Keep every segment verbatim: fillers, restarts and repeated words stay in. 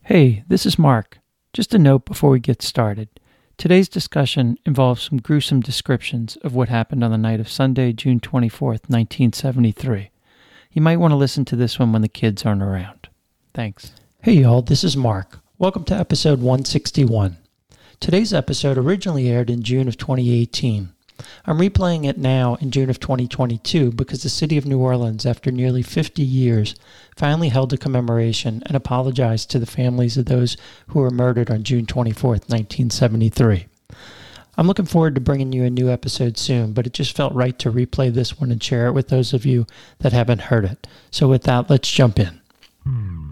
Hey, this is Mark. Just a note before we get started. Today's discussion involves some gruesome descriptions of what happened on the night of Sunday, June twenty-fourth, nineteen seventy-three. You might want to listen to this one when the kids aren't around. Thanks. Hey y'all, this is Mark. Welcome to episode one sixty-one. Today's episode originally aired in June of twenty eighteen. I'm replaying it now in June of twenty twenty-two because the city of New Orleans, after nearly fifty years, finally held a commemoration and apologized to the families of those who were murdered on June twenty-fourth, nineteen seventy-three. I'm looking forward to bringing you a new episode soon, but it just felt right to replay this one and share it with those of you that haven't heard it. So with that, let's jump in. Hmm.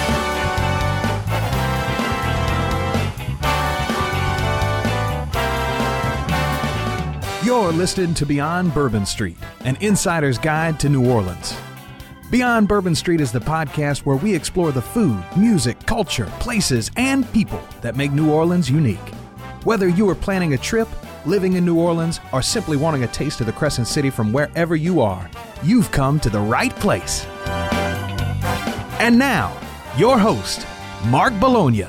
You're listening to Beyond Bourbon Street, an insider's guide to New Orleans. Beyond Bourbon Street is the podcast where we explore the food, music, culture, places, and people that make New Orleans unique. Whether you are planning a trip, living in New Orleans, or simply wanting a taste of the Crescent City from wherever you are, you've come to the right place. And now, your host, Mark Bologna.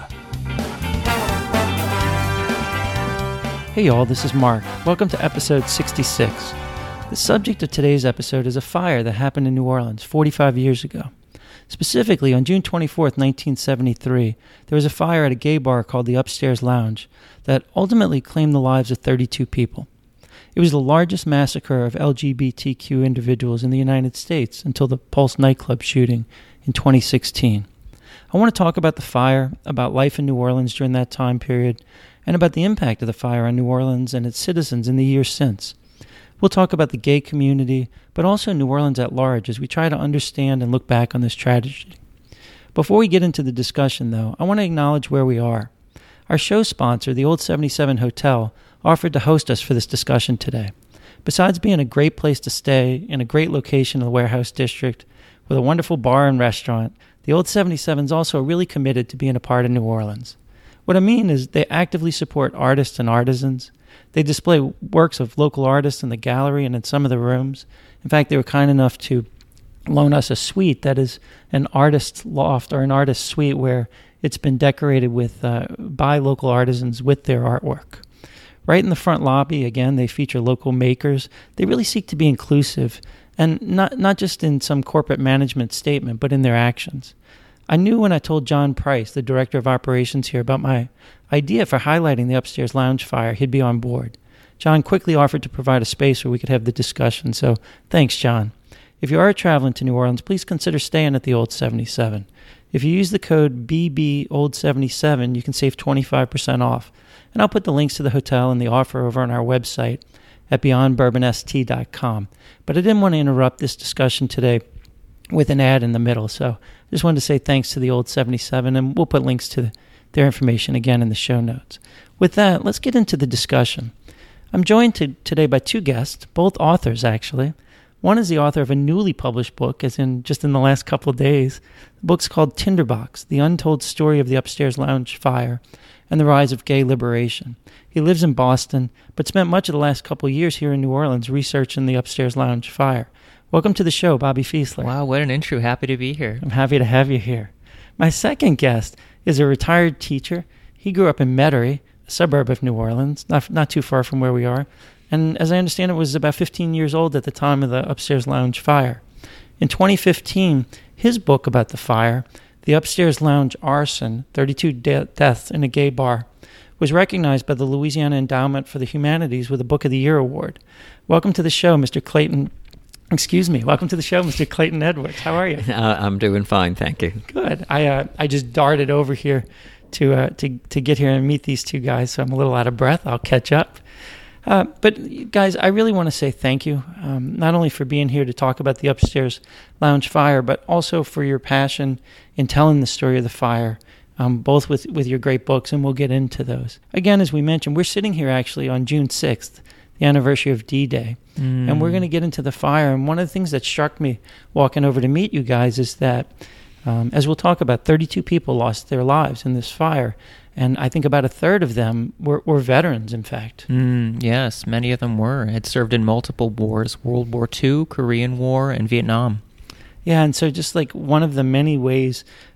Hey y'all, this is Mark. Welcome to episode sixty-six. The subject of today's episode is a fire that happened in New Orleans forty-five years ago. Specifically, on June twenty-fourth, nineteen seventy-three, there was a fire at a gay bar called the Upstairs Lounge that ultimately claimed the lives of thirty-two people. It was the largest massacre of L G B T Q individuals in the United States until the Pulse nightclub shooting in twenty sixteen. I want to talk about the fire, about life in New Orleans during that time period, and about the impact of the fire on New Orleans and its citizens in the years since. We'll talk about the gay community, but also New Orleans at large as we try to understand and look back on this tragedy. Before we get into the discussion, though, I want to acknowledge where we are. Our show sponsor, the Old seventy-seven Hotel, offered to host us for this discussion today. Besides being a great place to stay in a great location in the Warehouse District with a wonderful bar and restaurant, the Old seventy-seven is also really committed to being a part of New Orleans. What I mean is they actively support artists and artisans. They display works of local artists in the gallery and in some of the rooms. In fact, they were kind enough to loan us a suite that is an artist's loft or an artist's suite where it's been decorated with uh, by local artisans with their artwork. Right in the front lobby, again, they feature local makers. They really seek to be inclusive, and not not just in some corporate management statement, but in their actions. I knew when I told John Price, the director of operations here, about my idea for highlighting the Upstairs Lounge fire, he'd be on board. John quickly offered to provide a space where we could have the discussion, so thanks, John. If you are traveling to New Orleans, please consider staying at the Old seventy-seven. If you use the code B B Old seventy-seven, you can save twenty-five percent off. And I'll put the links to the hotel and the offer over on our website at beyond bourbon s t dot com. But I didn't want to interrupt this discussion today with an ad in the middle, so I just wanted to say thanks to the Old seventy-seven, and we'll put links to their information again in the show notes. With that, let's get into the discussion. I'm joined to, today by two guests, both authors actually. One is the author of a newly published book, as in just in the last couple of days. The book's called Tinderbox, The Untold Story of the Upstairs Lounge Fire and the Rise of Gay Liberation. He lives in Boston, but spent much of the last couple of years here in New Orleans researching the Upstairs Lounge Fire. Welcome to the show, Bobby Fiesler. Wow, what an intro. Happy to be here. I'm happy to have you here. My second guest is a retired teacher. He grew up in Metairie, a suburb of New Orleans, not, not too far from where we are. And as I understand it, was about fifteen years old at the time of the Upstairs Lounge fire. In twenty fifteen, his book about the fire, The Upstairs Lounge Arson, thirty-two de- Deaths in a Gay Bar, was recognized by the Louisiana Endowment for the Humanities with a Book of the Year award. Welcome to the show, Mister Clayton. Excuse me. Welcome to the show, Mister Clayton Edwards. How are you? Uh, I'm doing fine, thank you. Good. I uh, I just darted over here to uh, to to get here and meet these two guys, so I'm a little out of breath. I'll catch up. Uh, but guys, I really want to say thank you, um, not only for being here to talk about the Upstairs Lounge fire, but also for your passion in telling the story of the fire, um, both with, with your great books, and we'll get into those. Again, as we mentioned, we're sitting here actually on June sixth, the anniversary of D-Day, mm. and we're going to get into the fire. And one of the things that struck me walking over to meet you guys is that, um, as we'll talk about, thirty-two people lost their lives in this fire. And I think about a third of them were, were veterans, in fact. Mm, yes, many of them were. Had served in multiple wars, World War Two, Korean War, and Vietnam. Yeah, and so just like one of the many ways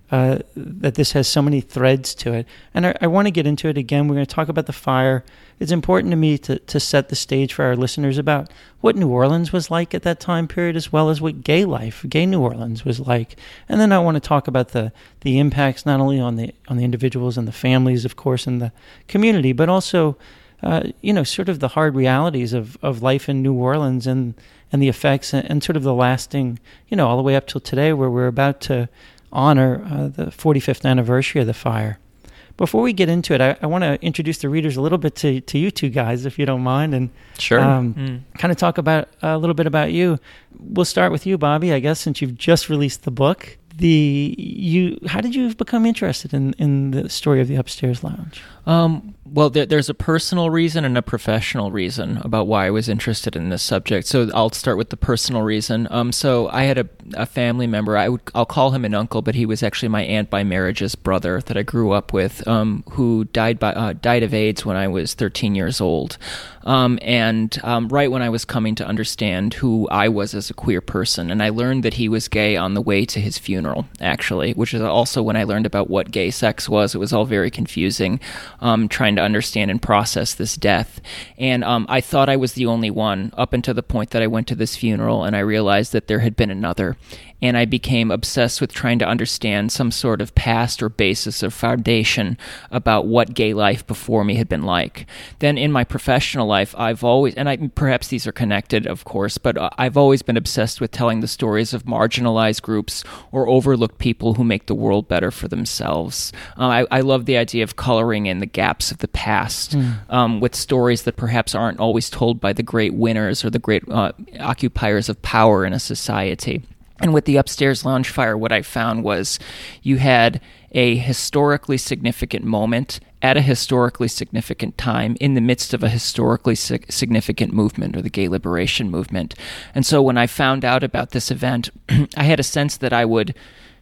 uh, that this has so many threads to it. And I, I want to get into it again. We're going to talk about the fire. It's important to me to, to set the stage for our listeners about what New Orleans was like at that time period, as well as what gay life, gay New Orleans was like. And then I want to talk about the, the impacts not only on the on the individuals and the families, of course, and the community, but also, uh, you know, sort of the hard realities of, of life in New Orleans and, and the effects and, and sort of the lasting, you know, all the way up till today, where we're about to honor uh, the forty-fifth anniversary of the fire. Before we get into it, I, I want to introduce the readers a little bit to, to you two guys, if you don't mind, and sure, um, mm. kind of talk about uh, a little bit about you. We'll start with you, Bobby, I guess, since you've just released the book. The you, how did you become interested in, in the story of the Upstairs Lounge? Um, well, there, there's a personal reason and a professional reason about why I was interested in this subject. So I'll start with the personal reason. Um, so I had a, a family member. I would I'll call him an uncle, but he was actually my aunt by marriage's brother that I grew up with, um, who died by uh, died of AIDS when I was thirteen years old. Um, and um, right when I was coming to understand who I was as a queer person, and I learned that he was gay on the way to his funeral, actually, which is also when I learned about what gay sex was. It was all very confusing, um, trying to understand and process this death. And um, I thought I was the only one up until the point that I went to this funeral, and I realized that there had been another. And I became obsessed with trying to understand some sort of past or basis or foundation about what gay life before me had been like. Then in my professional life, I've always, and I, perhaps these are connected, of course, but I've always been obsessed with telling the stories of marginalized groups or overlooked people who make the world better for themselves. Uh, I, I love the idea of coloring in the gaps of the past mm. um, with stories that perhaps aren't always told by the great winners or the great uh, occupiers of power in a society. And with the Upstairs Lounge fire, what I found was you had a historically significant moment at a historically significant time in the midst of a historically sig- significant movement, or the gay liberation movement. And so when I found out about this event, I had a sense that I would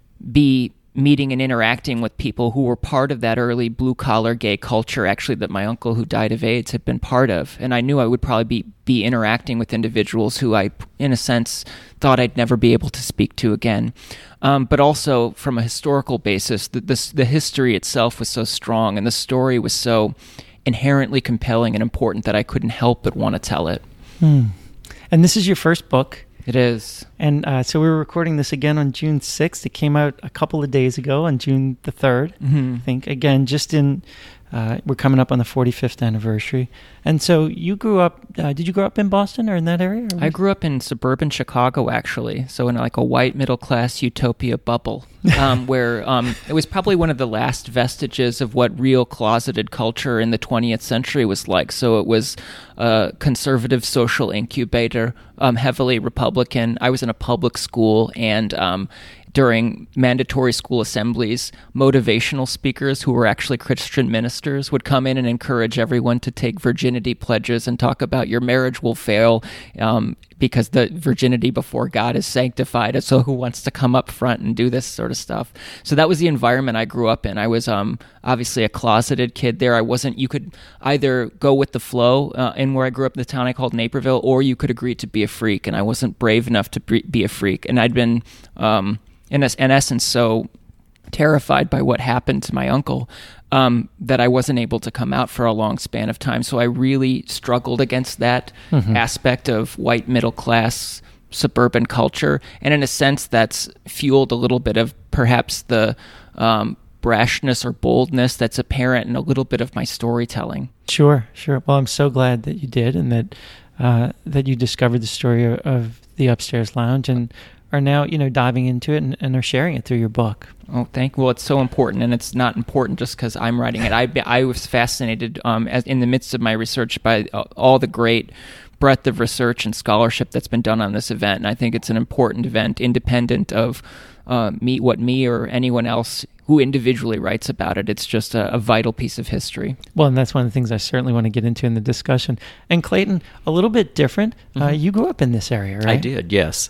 be meeting and interacting with people who were part of that early blue-collar gay culture, actually, that my uncle who died of AIDS had been part of. And I knew I would probably be, be interacting with individuals who I, in a sense, thought I'd never be able to speak to again. Um, but also, from a historical basis, the, the, the history itself was so strong, and the story was so inherently compelling and important that I couldn't help but want to tell it. Hmm. And this is your first book. It is. And uh, so we were recording this again on June sixth. It came out a couple of days ago on June the third, mm-hmm. I think. Again, just in, uh, we're coming up on the forty-fifth anniversary. And so you grew up, uh, did you grow up in Boston or in that area? I grew up in suburban Chicago, actually. So in like a white middle-class utopia bubble, um, where um, it was probably one of the last vestiges of what real closeted culture in the twentieth century was like. So it was a conservative social incubator, um, heavily Republican. I was in a public school, and um, during mandatory school assemblies, motivational speakers who were actually Christian ministers would come in and encourage everyone to take virginity pledges and talk about your marriage will fail um, because the virginity before God is sanctified. And so who wants to come up front and do this sort of stuff? So that was the environment I grew up in. I was um, obviously a closeted kid there. I wasn't, you could either go with the flow uh, in where I grew up in the town I called Naperville, or you could agree to be a freak. And I wasn't brave enough to be a freak. And I'd been... Um, In, in essence, so terrified by what happened to my uncle um, that I wasn't able to come out for a long span of time. So I really struggled against that mm-hmm. aspect of white middle-class suburban culture. And in a sense, that's fueled a little bit of perhaps the um, brashness or boldness that's apparent in a little bit of my storytelling. Sure, sure. Well, I'm so glad that you did, and that uh, that you discovered the story of, of the Upstairs Lounge, and are now, you know, diving into it and, and are sharing it through your book. Oh, thank you. Well, it's so important, and it's not important just because I'm writing it. I I was fascinated um, as in the midst of my research by all the great breadth of research and scholarship that's been done on this event, and I think it's an important event, independent of uh, me, what me or anyone else who individually writes about it. It's just a, a vital piece of history. Well, and that's one of the things I certainly want to get into in the discussion. And Clayton, a little bit different. Mm-hmm. Uh, you grew up in this area, right? I did, yes.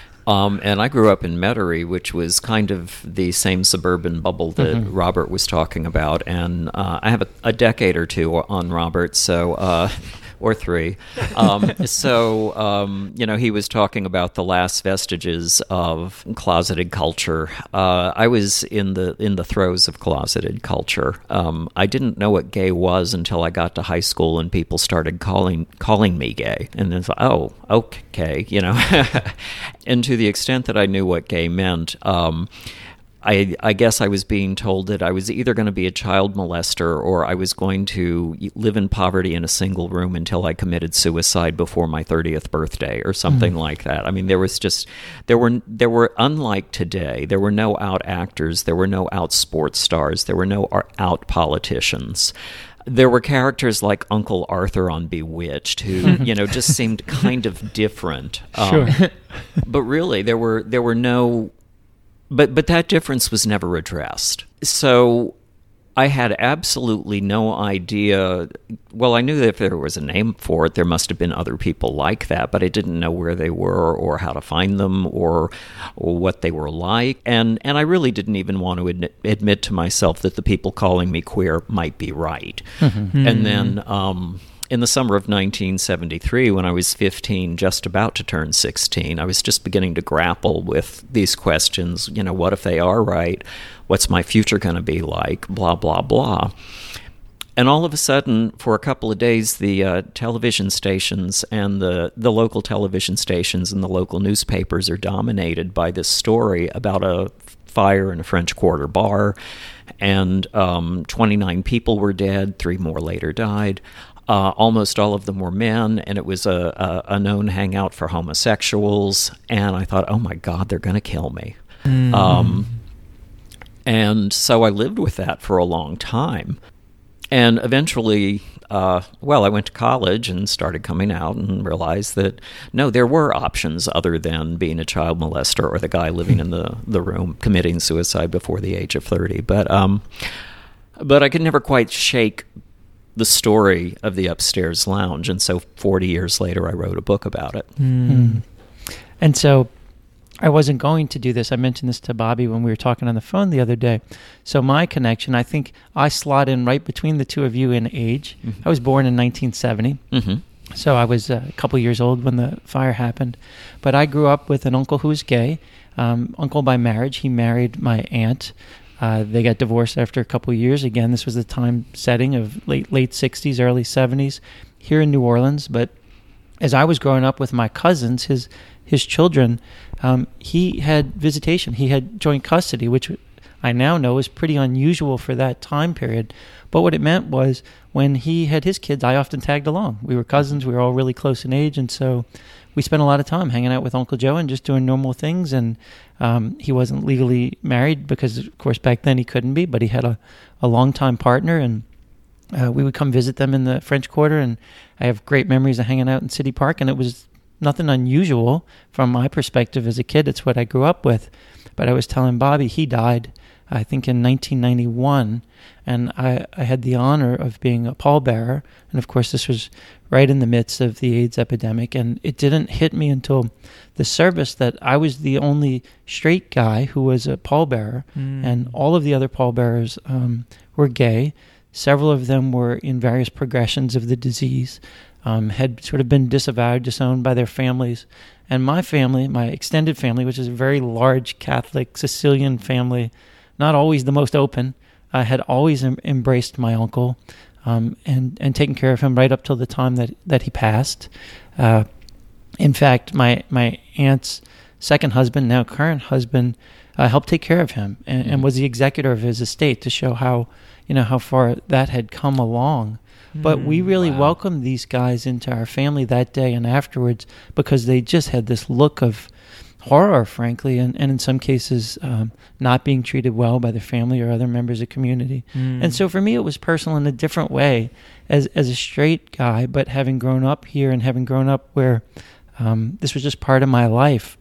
Um, and I grew up in Metairie, which was kind of the same suburban bubble that mm-hmm. Robert was talking about. And uh, I have a, a decade or two on Robert, so uh, or three. Um, so, um, you know, he was talking about the last vestiges of closeted culture. Uh, I was in the in the throes of closeted culture. Um, I didn't know what gay was until I got to high school and people started calling calling me gay. And then, oh, okay, you know. And to the extent that I knew what gay meant, um, I, I guess I was being told that I was either going to be a child molester or I was going to live in poverty in a single room until I committed suicide before my thirtieth birthday or something mm. like that. I mean, there was just, there were, there were, unlike today, there were no out actors, there were no out sports stars, there were no out politicians. There were characters like Uncle Arthur on Bewitched who, you know, just seemed kind of different. Um, sure. But really, there were, there were no... But but that difference was never addressed. So I had absolutely no idea. Well, I knew that if there was a name for it, there must have been other people like that, but I didn't know where they were or how to find them or, or what they were like. And, and I really didn't even want to admit, admit to myself that the people calling me queer might be right. Mm-hmm. And then... Um, in the summer of nineteen seventy-three, when I was fifteen, just about to turn sixteen, I was just beginning to grapple with these questions. You know, what if they are right? What's my future going to be like? Blah, blah, blah. And all of a sudden, for a couple of days, the uh, television stations and the, the local television stations and the local newspapers are dominated by this story about a fire in a French Quarter bar, and um, twenty-nine people were dead, three more later died. Uh, almost all of them were men, and it was a, a, a known hangout for homosexuals. And I thought, oh my God, they're going to kill me. Mm. Um, and so I lived with that for a long time. And eventually, uh, well, I went to college and started coming out and realized that, no, there were options other than being a child molester or the guy living in the, the room committing suicide before the age of thirty. But, um, but I could never quite shake the story of the Upstairs Lounge, and so forty years later I wrote a book about it. Mm. And so I wasn't going to do this. I mentioned this to Bobby when we were talking on the phone the other day. So my connection, I think I slot in right between the two of you in age. Mm-hmm. I was born in nineteen seventy, mm-hmm. so I was uh, a couple years old when the fire happened. But I grew up with an uncle who was gay, um, uncle by marriage. He married my aunt. Uh, they got divorced after a couple of years. Again, this was the time setting of late late sixties, early seventies here in New Orleans. But as I was growing up with my cousins, his his children, um, he had visitation. He had joint custody, which I now know is pretty unusual for that time period. But what it meant was when he had his kids, I often tagged along. We were cousins. We were all really close in age. And so we spent a lot of time hanging out with Uncle Joe and just doing normal things. And um, he wasn't legally married because, of course, back then he couldn't be, but he had a, a longtime partner. And uh, we would come visit them in the French Quarter. And I have great memories of hanging out in City Park. And it was nothing unusual from my perspective as a kid. It's what I grew up with. But I was telling Bobby, he died, I think, in nineteen ninety-one. And I, I had the honor of being a pallbearer. And, of course, this was right in the midst of the AIDS epidemic. And it didn't hit me until the service that I was the only straight guy who was a pallbearer. Mm. And all of the other pallbearers um, were gay. Several of them were in various progressions of the disease, um, had sort of been disavowed, disowned by their families. And my family, my extended family, which is a very large Catholic Sicilian family, not always the most open, uh, had always em- embraced my uncle um, and, and taken care of him right up till the time that, that he passed. Uh, in fact, my, my aunt's second husband, now current husband, uh, helped take care of him and, mm-hmm. and was the executor of his estate to show how, you know, how far that had come along. But we really wow. welcomed these guys into our family that day and afterwards because they just had this look of horror, frankly, and, and in some cases um, not being treated well by their family or other members of the community. Mm. And so for me, it was personal in a different way as as a straight guy, but having grown up here and having grown up where um, this was just part of my life,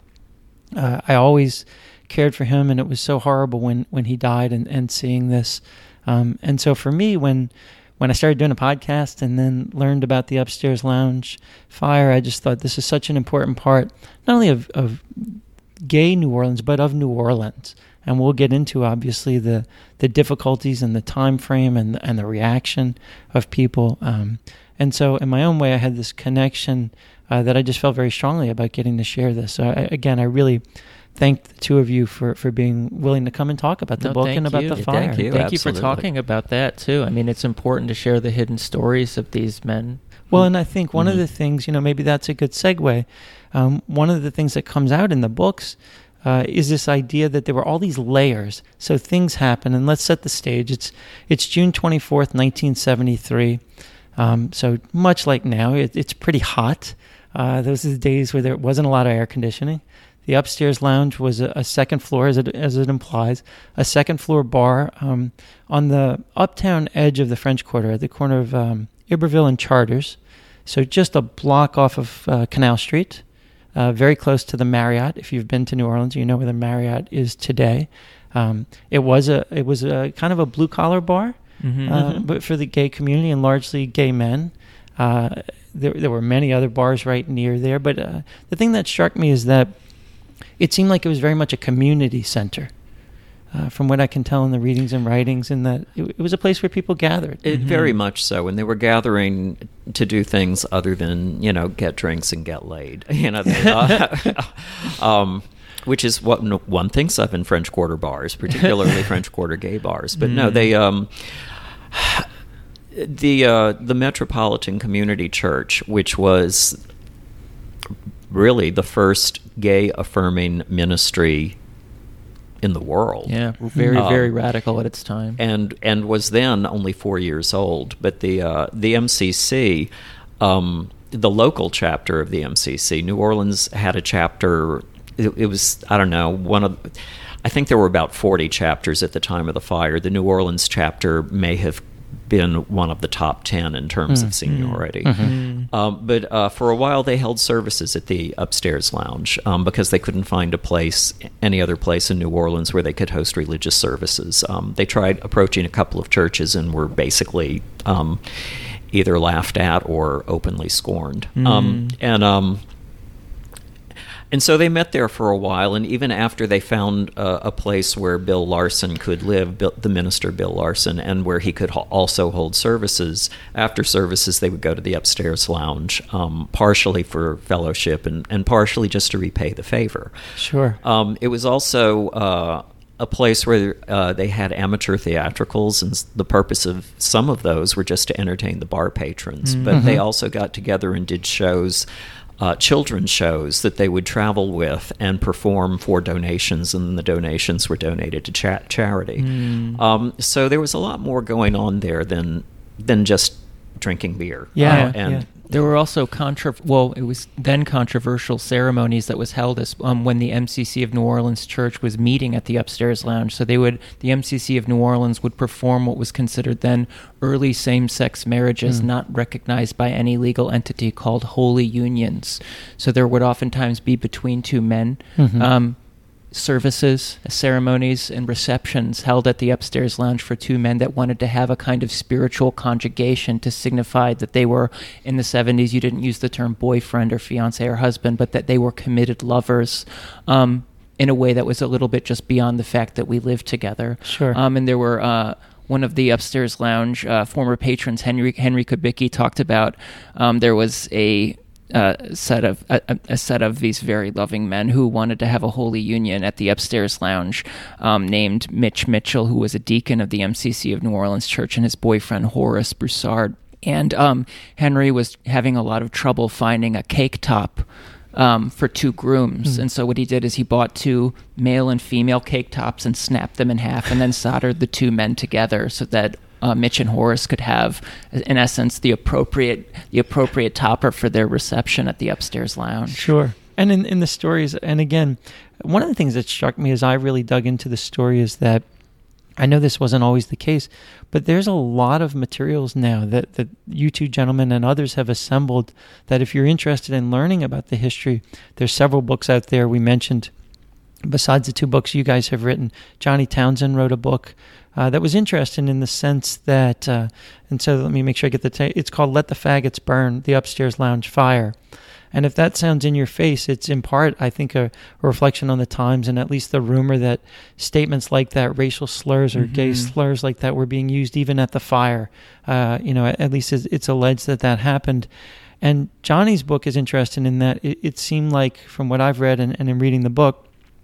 uh, I always cared for him, and it was so horrible when, when he died and, and seeing this. Um, and so for me, when... When I started doing a podcast and then learned about the Upstairs Lounge fire, I just thought this is such an important part, not only of, of gay New Orleans, but of New Orleans. and we'll get into obviously the the difficulties and the time frame and and the reaction of people. Um, and so, in my own way, I had this connection uh, that I just felt very strongly about getting to share this. So, I, again, I really thank the two of you for, for being willing to come and talk about the No, book thank and about you. the Yeah, fire. thank you. Thank you Absolutely. for talking about that too. I mean, it's important to share the hidden stories of these men. Well, and I think one Mhm. of the things, you know, maybe that's a good segue. Um, one of the things that comes out in the books uh, is this idea that there were all these layers. So things happen, and let's set the stage. It's it's June twenty-fourth, nineteen seventy-three. Um, so much like now, it, it's pretty hot. Uh, those are the days where there wasn't a lot of air conditioning. The upstairs lounge was a, a second floor, as it as it implies, a second floor bar um, on the uptown edge of the French Quarter, at the corner of um, Iberville and Charters. So just a block off of uh, Canal Street, uh, very close to the Marriott. If you've been to New Orleans, you know where the Marriott is today. Um, it was a it was a kind of a blue collar bar, Mm-hmm. uh, but for the gay community and largely gay men. Uh, there there were many other bars right near there, but uh, the thing that struck me is that it seemed like it was very much a community center. Uh, from what I can tell in the readings and writings, in that it, it was a place where people gathered. It Mhm. very much so, and they were gathering to do things other than, you know, get drinks and get laid. You know, they, uh, um, which is what no- one thinks of in French Quarter bars, particularly French Quarter gay bars. But no, Mm. they um, the uh, the Metropolitan Community Church, which was really the first gay affirming ministry in the world. Yeah, very, Um, very radical at its time. and and was then only four years old. But the uh, the M C C, um, the local chapter of the M C C, New Orleans had a chapter. It, it was I don't know one of. I think there were about forty chapters at the time of the fire. The New Orleans chapter may have been one of the top ten in terms Mm. of seniority. Mm. Um, but uh, for a while, they held services at the upstairs lounge um, because they couldn't find a place, any other place in New Orleans where they could host religious services. Um, they tried approaching a couple of churches and were basically um, either laughed at or openly scorned. Mm. Um, and um, and so they met there for a while, and even after they found uh, a place where Bill Larson could live, Bill, the minister Bill Larson, and where he could ho- also hold services, after services they would go to the upstairs lounge, um, partially for fellowship and, and partially just to repay the favor. Sure. Um, it was also uh, a place where uh, they had amateur theatricals, and s- the purpose of some of those were just to entertain the bar patrons. Mm. But they Mhm. also got together and did shows, uh, children's shows that they would travel with and perform for donations, and the donations were donated to cha- charity. Mm. Um, so there was a lot more going on there than than just drinking beer. Yeah, Uh, and yeah. There were also contro- well, it was then controversial ceremonies that was held as um, when the M C C of New Orleans Church was meeting at the upstairs lounge. So they would, the M C C of New Orleans would perform what was considered then early same-sex marriages, Mm. not recognized by any legal entity, called holy unions. So there would oftentimes be between two men. Mhm. Um, services, ceremonies, and receptions held at the upstairs lounge for two men that wanted to have a kind of spiritual conjugation to signify that they were, in the seventies, you didn't use the term boyfriend or fiance or husband, but that they were committed lovers um, in a way that was a little bit just beyond the fact that we lived together. Sure. Um, and there were... Uh, one of the upstairs lounge uh, former patrons, Henry Henry Kubicki, talked about um, there was a uh, set of a, a set of these very loving men who wanted to have a holy union at the upstairs lounge, um, named Mitch Mitchell, who was a deacon of the M C C of New Orleans Church, and his boyfriend Horace Broussard. And um, Henry was having a lot of trouble finding a cake top Um, for two grooms. Mm. And so what he did is he bought two male and female cake tops and snapped them in half and then soldered the two men together so that uh, Mitch and Horace could have, in essence, the appropriate the appropriate topper for their reception at the upstairs lounge. Sure. And in, in the stories, and again, one of the things that struck me as I really dug into the story is that I know this wasn't always the case, but there's a lot of materials now that, that you two gentlemen and others have assembled that if you're interested in learning about the history, there's several books out there. We mentioned, besides the two books you guys have written, Johnny Townsend wrote a book uh, that was interesting in the sense that, uh, and so let me make sure I get the, ta- it's called Let the Faggots Burn, The Upstairs Lounge Fire. And if that sounds in your face, it's in part, I think, a, a reflection on the times, and at least the rumor that statements like that, racial slurs or mm-hmm. gay slurs like that, were being used even at the fire. Uh, you know, at, at least it's, it's alleged that that happened. And Johnny's book is interesting in that it, it seemed like, from what I've read and, and in reading the book,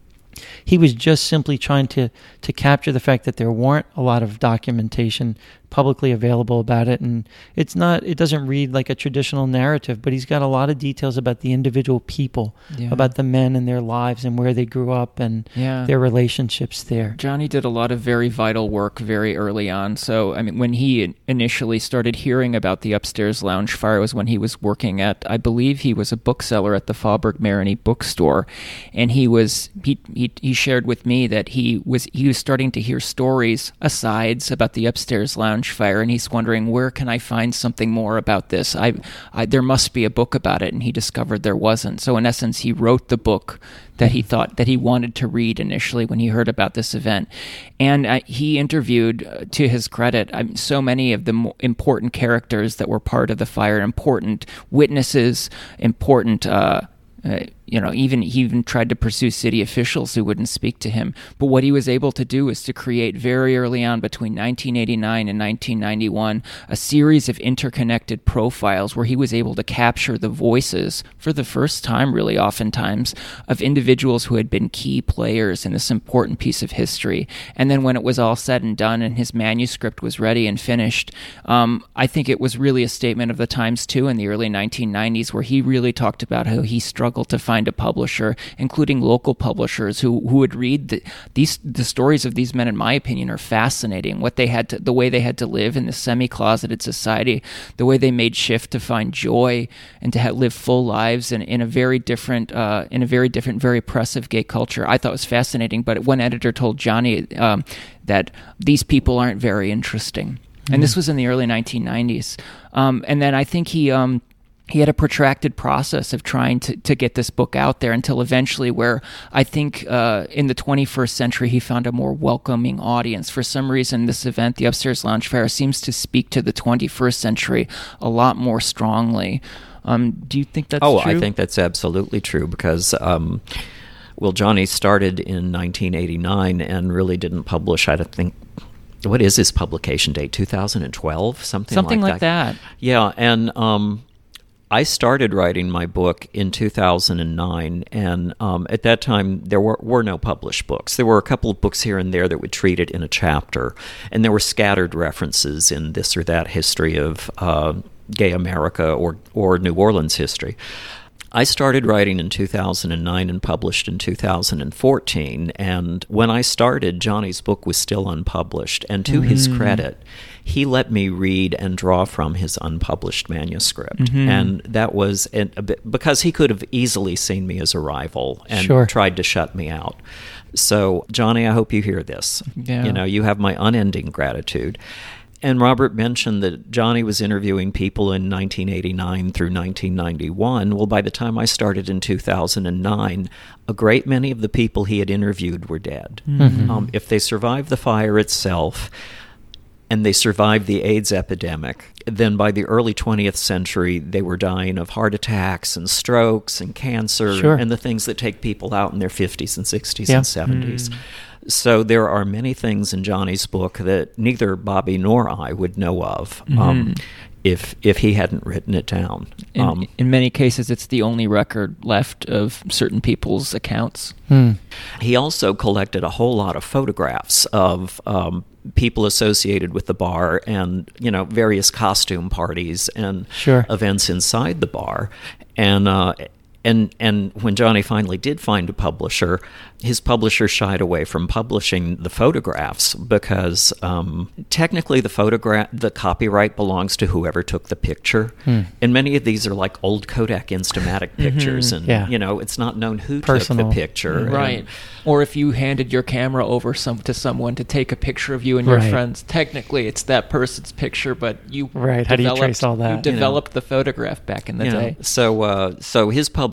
he was just simply trying to, to capture the fact that there weren't a lot of documentation publicly available about it, and it's not, it doesn't read like a traditional narrative, but he's got a lot of details about the individual people, yeah. about the men and their lives and where they grew up and yeah. their relationships there. Johnny did a lot of very vital work very early on. So, I mean, when he initially started hearing about the upstairs lounge fire was when he was working at, I believe he was a bookseller at the Faubourg Marigny bookstore, and he was he, he he shared with me that he was he was starting to hear stories, asides about the upstairs lounge fire, and he's wondering, where can I find something more about this? I, I there must be a book about it, and he discovered there wasn't. So in essence, he wrote the book that he thought that he wanted to read initially when he heard about this event. And uh, he interviewed, uh, to his credit, uh, so many of the mo- important characters that were part of the fire, important witnesses, important uh, uh, you know, even he even tried to pursue city officials who wouldn't speak to him. But what he was able to do is to create very early on, between nineteen eighty-nine and nineteen ninety-one, a series of interconnected profiles where he was able to capture the voices, for the first time really oftentimes, of individuals who had been key players in this important piece of history. And then when it was all said and done and his manuscript was ready and finished, um, I think it was really a statement of the times too in the early nineteen nineties, where he really talked about how he struggled to find a publisher, including local publishers who, who would read the, these the stories of these men. In my opinion, are fascinating. What they had to, the way they had to live in the semi-closeted society, the way they made shift to find joy and to have, live full lives in, in a very different, uh, in a very different, very oppressive gay culture. I thought it was fascinating. But one editor told Johnny um, that these people aren't very interesting, mm-hmm. and this was in the early nineteen nineties. Um, and then I think he. Um, He had a protracted process of trying to, to get this book out there until eventually, where I think uh, in the twenty-first century he found a more welcoming audience. For some reason, this event, the Upstairs Lounge Fire, seems to speak to the twenty-first century a lot more strongly. Um, do you think that's oh, true? Oh, I think that's absolutely true because, um, well, Johnny started in nineteen eighty-nine and really didn't publish, I don't think, what is his publication date, two thousand twelve? Something, Something like, like that. that. Yeah, and... Um, I started writing my book in two thousand nine, and um, at that time there were, were no published books. There were a couple of books here and there that would treat it in a chapter, and there were scattered references in this or that history of uh, gay America or, or New Orleans history. I started writing in two thousand nine and published in two thousand fourteen, and when I started, Johnny's book was still unpublished, and to mm. his credit, he let me read and draw from his unpublished manuscript. Mm-hmm. And that was a, a bit, because he could have easily seen me as a rival and sure. tried to shut me out. So, Johnny, I hope you hear this. Yeah. You know, you have my unending gratitude. And Robert mentioned that Johnny was interviewing people in nineteen eighty-nine through nineteen ninety-one. Well, by the time I started in two thousand nine, a great many of the people he had interviewed were dead. Mm-hmm. Um, if they survived the fire itself, and they survived the AIDS epidemic, then by the early twentieth century, they were dying of heart attacks and strokes and cancer sure. and the things that take people out in their fifties and sixties yeah. and seventies. Mm. So there are many things in Johnny's book that neither Bobby nor I would know of mm-hmm. um, if if he hadn't written it down. In, um, in many cases, it's the only record left of certain people's accounts. Hmm. He also collected a whole lot of photographs of um, people associated with the bar and, you know, various costume parties and sure. events inside the bar. And uh, and and when Johnny finally did find a publisher, his publisher shied away from publishing the photographs because um, technically the photograph, the copyright belongs to whoever took the picture. Hmm. And many of these are like old Kodak Instamatic pictures, mm-hmm. and yeah. you know, it's not known who Personal. took the picture. Right. And, or if you handed your camera over some to someone to take a picture of you and your right. friends, technically it's that person's picture, but you right. How do you trace all that? You developed you know, the photograph back in the you know, day. So, uh, so his publisher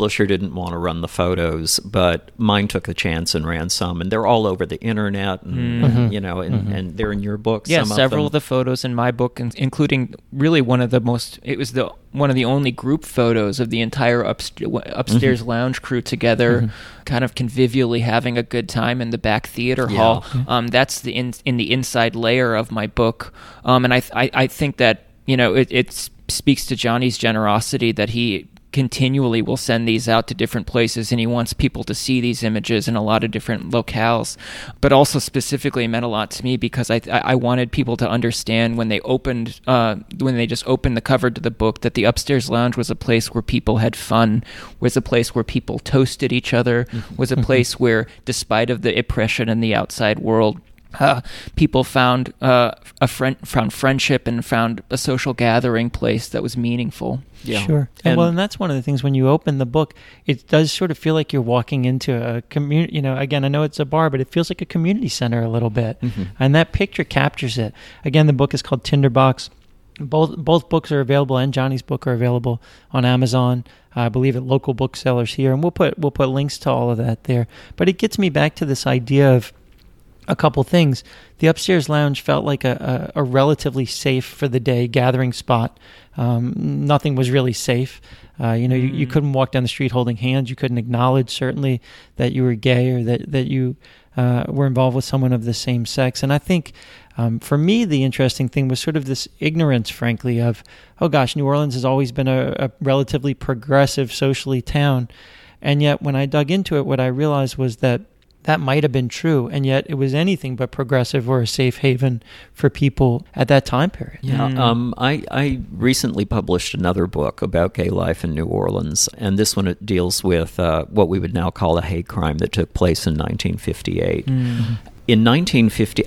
publisher didn't want to run the photos, but mine took a chance and ran some, and they're all over the internet, and, Mm-hmm. and, you know, and, Mm-hmm. and they're in your book. Yeah, some several of, of, the photos in my book, in- including really one of the most. It was the one of the only group photos of the entire upst- upstairs Mm-hmm. lounge crew together, mm-hmm. kind of convivially having a good time in the back theater Yeah. hall. Um, that's the in in the inside layer of my book, um, and I, I I think that you know it, it speaks to Johnny's generosity that he continually will send these out to different places, and he wants people to see these images in a lot of different locales. But also specifically, it meant a lot to me because I I wanted people to understand when they opened uh, when they just opened the cover to the book that the upstairs lounge was a place where people had fun, was a place where people toasted each other, was a place where, despite of the oppression in the outside world, Uh, people found uh, a friend, found friendship, and found a social gathering place that was meaningful. Yeah. Sure. And, And- well, and that's one of the things when you open the book, it does sort of feel like you're walking into a community. You know, again, I know it's a bar, but it feels like a community center a little bit. Mhm. And that picture captures it. Again, the book is called Tinderbox. Both both books are available, and Johnny's book are available on Amazon. I believe at local booksellers here, and we'll put we'll put links to all of that there. But it gets me back to this idea of a couple things. The upstairs lounge felt like a, a, a relatively safe for the day gathering spot. Um, nothing was really safe. Uh, you know, you, you couldn't walk down the street holding hands. You couldn't acknowledge certainly that you were gay or that that you uh, were involved with someone of the same sex. And I think um, for me, the interesting thing was sort of this ignorance, frankly, of, oh gosh, New Orleans has always been a, a relatively progressive socially town. And yet when I dug into it, what I realized was that that might have been true, and yet it was anything but progressive or a safe haven for people at that time period. Yeah, Mm. um, I, I recently published another book about gay life in New Orleans, and this one it deals with uh, what we would now call a hate crime that took place in nineteen fifty-eight. Mm. In nineteen fifty,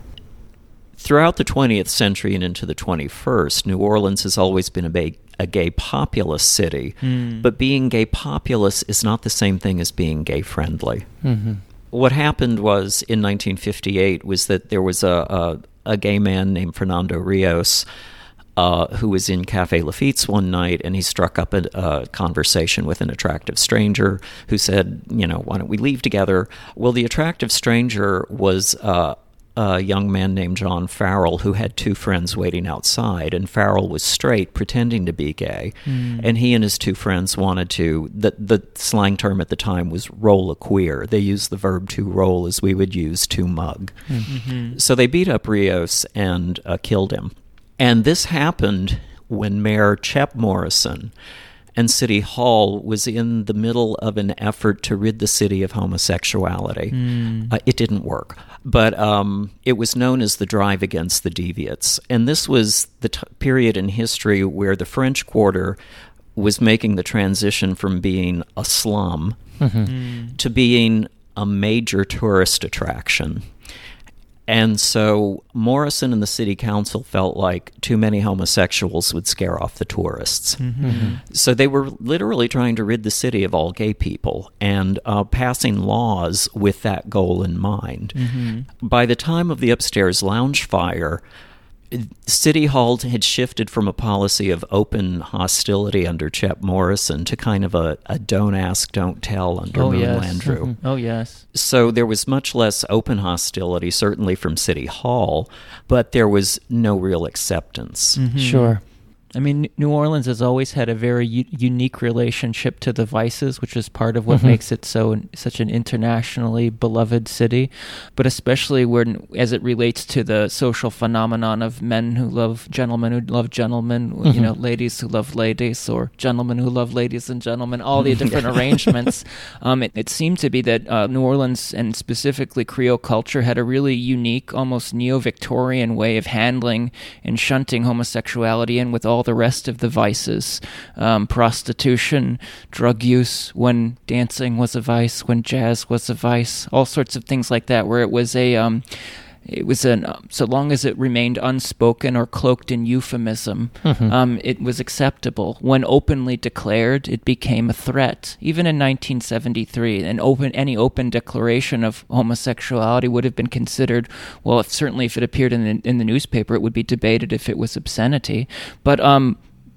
throughout the twentieth century and into the twenty-first, New Orleans has always been a big a gay populous city, Mm. but being gay populous is not the same thing as being gay friendly. Mm-hmm. What happened was in nineteen fifty-eight was that there was a, a, a gay man named Fernando Rios uh, who was in Cafe Lafitte's one night, and he struck up a, a conversation with an attractive stranger who said, you know, why don't we leave together? Well, the attractive stranger was uh, a young man named John Farrell who had two friends waiting outside, and Farrell was straight, pretending to be gay, Mm. and he and his two friends wanted to, the, the slang term at the time was roll a queer. They used the verb to roll as we would use to mug. Mm-hmm. So they beat up Rios and uh, killed him. And this happened when Mayor Chep Morrison and City Hall was in the middle of an effort to rid the city of homosexuality. Mm. Uh, it didn't work. But um, it was known as the Drive Against the Deviates. And this was the t- period in history where the French Quarter was making the transition from being a slum Mm. to being a major tourist attraction. And so Morrison and the city council felt like too many homosexuals would scare off the tourists. Mm-hmm. So they were literally trying to rid the city of all gay people and uh, passing laws with that goal in mind. Mm-hmm. By the time of the upstairs lounge fire, City Hall had shifted from a policy of open hostility under Chep Morrison to kind of a, a don't ask, don't tell under Oh, Moon yes. Landrieu. Mhm. Oh, yes. So there was much less open hostility, certainly from City Hall, but there was no real acceptance. Mhm. Sure. I mean, New Orleans has always had a very u- unique relationship to the vices, which is part of what Mhm. makes it so such an internationally beloved city. But especially when, as it relates to the social phenomenon of men who love gentlemen who love gentlemen, Mhm. you know, ladies who love ladies, or gentlemen who love ladies and gentlemen, all the different arrangements. Um, it, it seemed to be that uh, New Orleans, and specifically Creole culture, had a really unique, almost neo-Victorian way of handling and shunting homosexuality in with all the rest of the vices, um, prostitution, drug use, when dancing was a vice, when jazz was a vice, all sorts of things like that, where it was a, um, it was an, uh, so long as it remained unspoken or cloaked in euphemism, Mhm. um, it was acceptable. When openly declared, it became a threat. Even in nineteen seventy-three, an open, any open declaration of homosexuality would have been considered, well, if, certainly if it appeared in the, in the newspaper, it would be debated if it was obscenity. But um,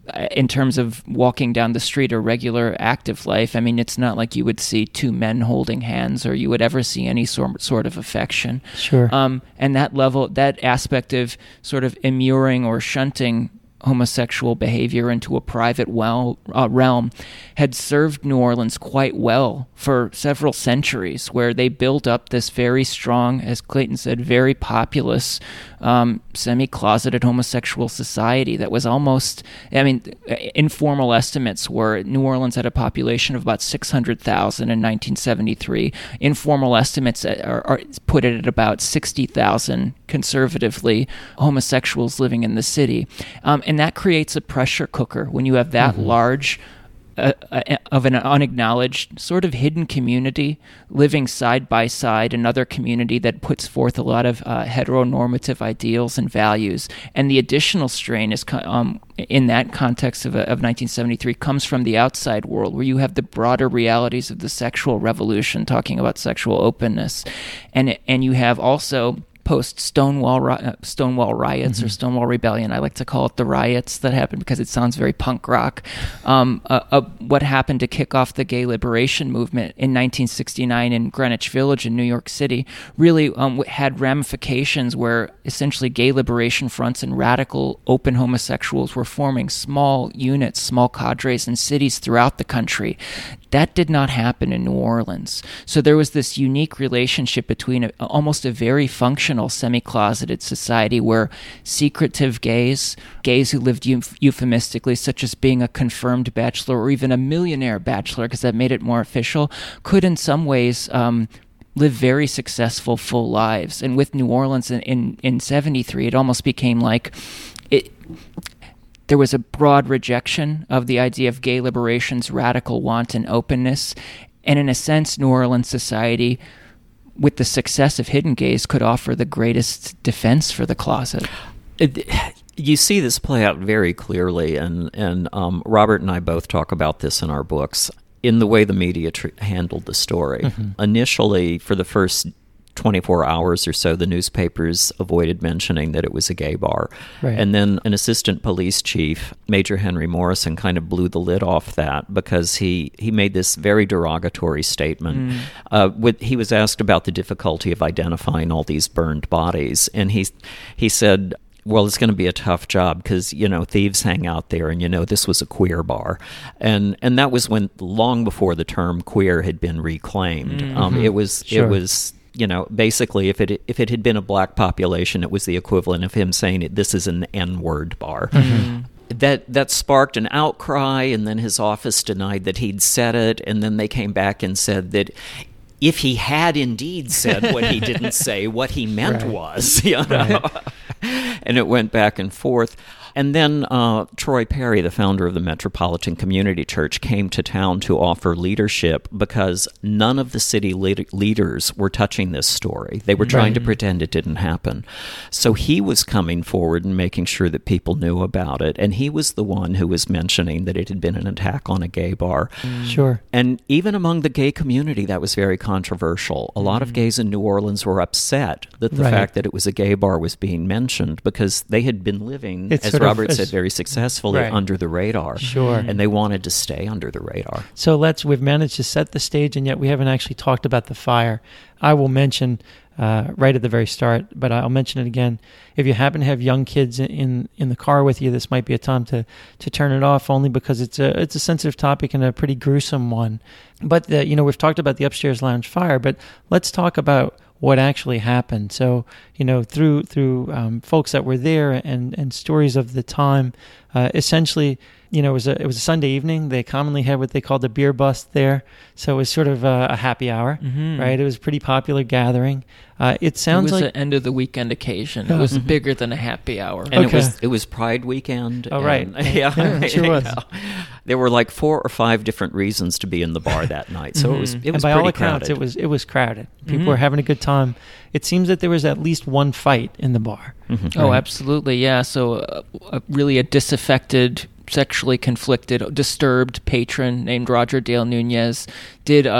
in terms of walking down the street or regular active life, I mean, it's not like you would see two men holding hands or you would ever see any sort sort of affection. Sure. Um, and that level, that aspect of sort of immuring or shunting homosexual behavior into a private well, uh, realm had served New Orleans quite well for several centuries, where they built up this very strong, as Clayton said, very populous, um, semi-closeted homosexual society that was almost, I mean, informal estimates were New Orleans had a population of about six hundred thousand in nineteen seventy-three. Informal estimates are, are put it at about sixty thousand conservatively homosexuals living in the city. Um, and that creates a pressure cooker when you have that mm-hmm. large uh, uh, of an unacknowledged sort of hidden community living side by side, another community that puts forth a lot of uh, heteronormative ideals and values. And the additional strain is um, in that context of, of nineteen seventy-three comes from the outside world, where you have the broader realities of the sexual revolution, talking about sexual openness. And, and you have also post Stonewall uh, Stonewall riots mm-hmm. or Stonewall Rebellion. I like to call it the riots that happened because it sounds very punk rock. Um, uh, uh, what happened to kick off the gay liberation movement in nineteen sixty-nine in Greenwich Village in New York City really um, had ramifications where essentially gay liberation fronts and radical open homosexuals were forming small units, small cadres in cities throughout the country. That did not happen in New Orleans. So there was this unique relationship between a, almost a very functional semi-closeted society where secretive gays, gays who lived euph- euphemistically, such as being a confirmed bachelor or even a millionaire bachelor, because that made it more official, could in some ways um, live very successful, full lives. And with New Orleans in, in, in seventy-three, it almost became like it... There was a broad rejection of the idea of gay liberation's radical wanton openness. And in a sense, New Orleans society, with the success of Hidden Gays, could offer the greatest defense for the closet. It, you see this play out very clearly, and, and um, Robert and I both talk about this in our books, in the way the media tr- handled the story. Mm-hmm. Initially, for the first twenty-four hours or so, the newspapers avoided mentioning that it was a gay bar. Right. And then an assistant police chief, Major Henry Morrison, kind of blew the lid off that because he, he made this very derogatory statement. Mm. Uh, with, he was asked about the difficulty of identifying all these burned bodies, and he, he said, well, it's going to be a tough job because, you know, thieves hang out there, and, you know, this was a queer bar. And and that was when, long before the term queer had been reclaimed. Mm-hmm. Um, it was Sure. it was... You know, basically, if it if it had been a black population, it was the equivalent of him saying it, this is an N-word bar. Mm-hmm. That that sparked an outcry, and then his office denied that he'd said it, and then they came back and said that if he had indeed said what he didn't say, what he meant right. was, you know. Right. And it went back and forth. And then uh, Troy Perry, the founder of the Metropolitan Community Church, came to town to offer leadership because none of the city lead- leaders were touching this story. They were trying right. to pretend it didn't happen. So he was coming forward and making sure that people knew about it. And he was the one who was mentioning that it had been an attack on a gay bar. Sure. And even among the gay community, that was very controversial. A lot of gays in New Orleans were upset that the right. fact that it was a gay bar was being mentioned because they had been living, it's as Robert said very successfully, right. under the radar. Sure. And they wanted to stay under the radar. So let's, we've managed to set the stage, and yet we haven't actually talked about the fire. I will mention uh, right at the very start, but I'll mention it again. If you happen to have young kids in, in the car with you, this might be a time to, to turn it off, only because it's a it's a sensitive topic and a pretty gruesome one. But, the, you know, we've talked about the upstairs lounge fire, but let's talk about what actually happened. So, you know, through through um, folks that were there and, and stories of the time, uh, essentially, you know, it was a it was a Sunday evening. They commonly had what they called a beer bust there, so it was sort of a, a happy hour, mm-hmm. right? It was a pretty popular gathering. Uh, it sounds it was like an end of the weekend occasion. It was mm-hmm. bigger than a happy hour, and okay. it was it was Pride weekend. Oh, right, and, yeah, yeah, it sure was. Know, there were like four or five different reasons to be in the bar that night, so mm-hmm. it was it was and by pretty all accounts, crowded. it was it was crowded. People mm-hmm. were having a good time. It seems that there was at least one fight in the bar. Mm-hmm. Oh, right? absolutely, yeah. So, uh, uh, really, a disaffected, sexually conflicted, disturbed patron named Roger Dale Nunez did uh,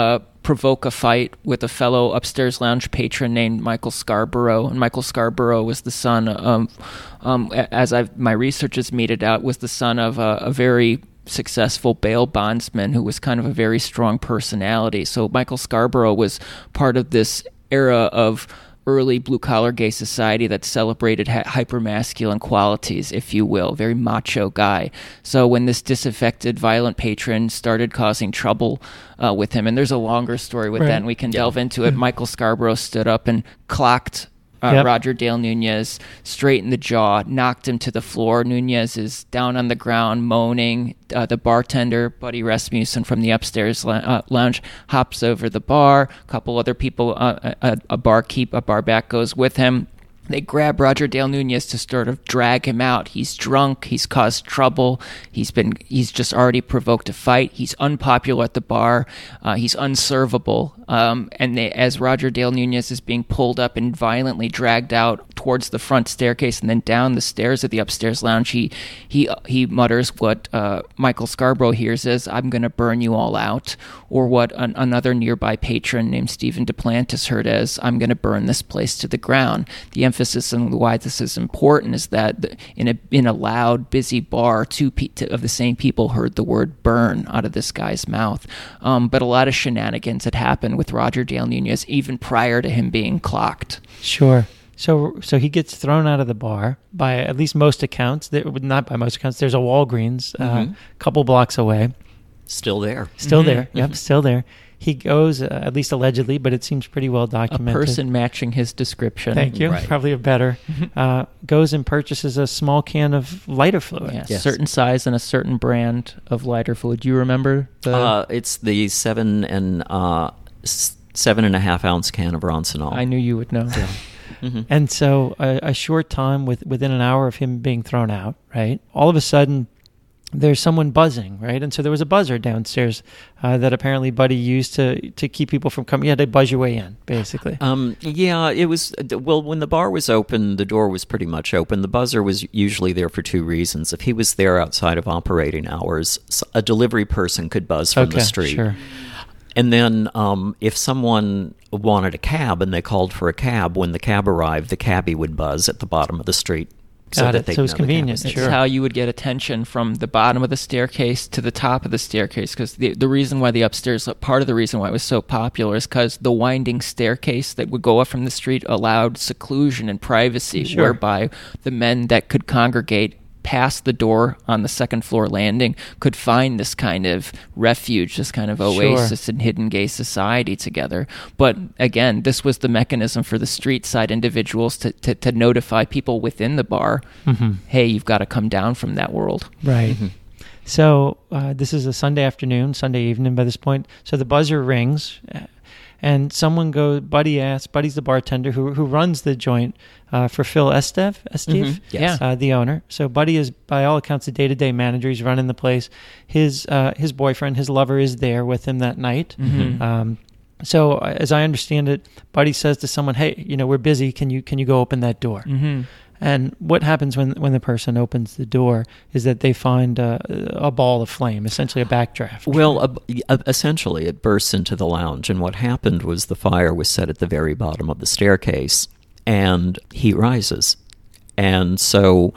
provoke a fight with a fellow upstairs lounge patron named Michael Scarborough. And Michael Scarborough was the son of, um, as I've, my research has meted out, was the son of a, a very successful bail bondsman who was kind of a very strong personality. So Michael Scarborough was part of this era of early blue-collar gay society that celebrated ha- hyper-masculine qualities, if you will, very macho guy. So when this disaffected, violent patron started causing trouble uh, with him, and there's a longer story with Right. that, and we can delve into it, Michael Scarborough stood up and clocked Uh, Yep. Roger Dale Nunez straight in the jaw, knocked him to the floor. Nunez is down on the ground moaning. Uh, the bartender, Buddy Rasmussen from the upstairs la- uh, lounge, hops over the bar. A couple other people, uh, a, a barkeep, a bar back goes with him. They grab Roger Dale Nunez to sort of drag him out. He's drunk. He's caused trouble. He's been. He's just already provoked a fight. He's unpopular at the bar. Uh, he's unservable. Um, and they, as Roger Dale Nunez is being pulled up and violently dragged out towards the front staircase and then down the stairs of the upstairs lounge, he he he mutters what uh, Michael Scarborough hears as, "I'm going to burn you all out," or what an, another nearby patron named Stephen Duplantis heard as, "I'm going to burn this place to the ground." The emphasis on why this is important is that in a in a loud, busy bar, two pe- of the same people heard the word "burn" out of this guy's mouth. Um, but a lot of shenanigans had happened with Roger Dale Nunez even prior to him being clocked. Sure. So so he gets thrown out of the bar by at least most accounts. There, not by most accounts. There's a Walgreens a Mhm. uh, couple blocks away. Still there. Still Mhm. there. Yep, still there. He goes, uh, at least allegedly, but it seems pretty well A documented. person matching his description. Thank you. Right. Probably a better. Uh, goes and purchases a small can of lighter fluid. Yeah, Yes. certain size and a certain brand of lighter fluid. Do you remember the? Uh, it's the seven and uh, s- seven and a half ounce can of Ronsonol. I knew you would know. Mhm. And so a, a short time with within an hour of him being thrown out, right? All of a sudden, there's someone buzzing, right? And so there was a buzzer downstairs uh, that apparently Buddy used to to keep people from coming. You had to buzz your way in, basically. Um, yeah, it was, well, when the bar was open, the door was pretty much open. The buzzer was usually there for two reasons. If he was there outside of operating hours, s- a delivery person could buzz from okay, the street. sure. And then um, if someone wanted a cab and they called for a cab, when the cab arrived, the cabbie would buzz at the bottom of the street. Got it. they'd So it was know the cab convenient, was It's sure. how you would get attention from the bottom of the staircase to the top of the staircase. Because the the reason why the upstairs, part of the reason why it was so popular is because the winding staircase that would go up from the street allowed seclusion and privacy, Sure. whereby the men that could congregate past the door on the second floor landing could find this kind of refuge, this kind of oasis Sure. in hidden gay society together. But again, this was the mechanism for the street side individuals to, to, to notify people within the bar, hmm hey, you've got to come down from that world. Right. So uh, this is a Sunday afternoon, Sunday evening by this point. So the buzzer rings, uh, and someone goes. Buddy asks. Buddy's the bartender who who runs the joint uh, for Phil Estev, Esteve, Mhm. Yes. uh, the owner. So Buddy is, by all accounts, a day to day manager. He's running the place. His uh, his boyfriend, his lover, is there with him that night. Mhm. Um, so uh, as I understand it, Buddy says to someone, "Hey, you know, we're busy. Can you can you go open that door?" Mm-hmm. And what happens when when the person opens the door is that they find uh, a ball of flame, essentially a backdraft. Well, uh, essentially, it bursts into the lounge, and what happened was the fire was set at the very bottom of the staircase, and heat rises. And so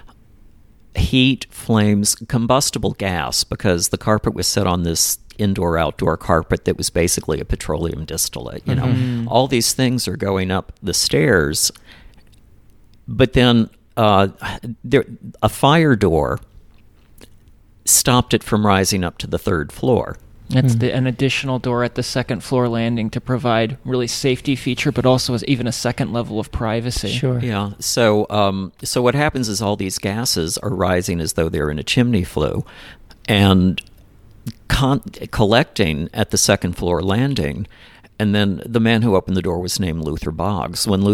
heat, flames, combustible gas, because the carpet was set on this indoor-outdoor carpet that was basically a petroleum distillate. You know, Mhm. all these things are going up the stairs, but then uh, there, a fire door stopped it from rising up to the third floor. It's Hmm. the, an additional door at the second floor landing to provide really safety feature, but also as even a second level of privacy. Sure. Yeah. So, um, so what happens is all these gases are rising as though they're in a chimney flue, and con- collecting at the second floor landing. And then the man who opened the door was named Luther Boggs. When Luther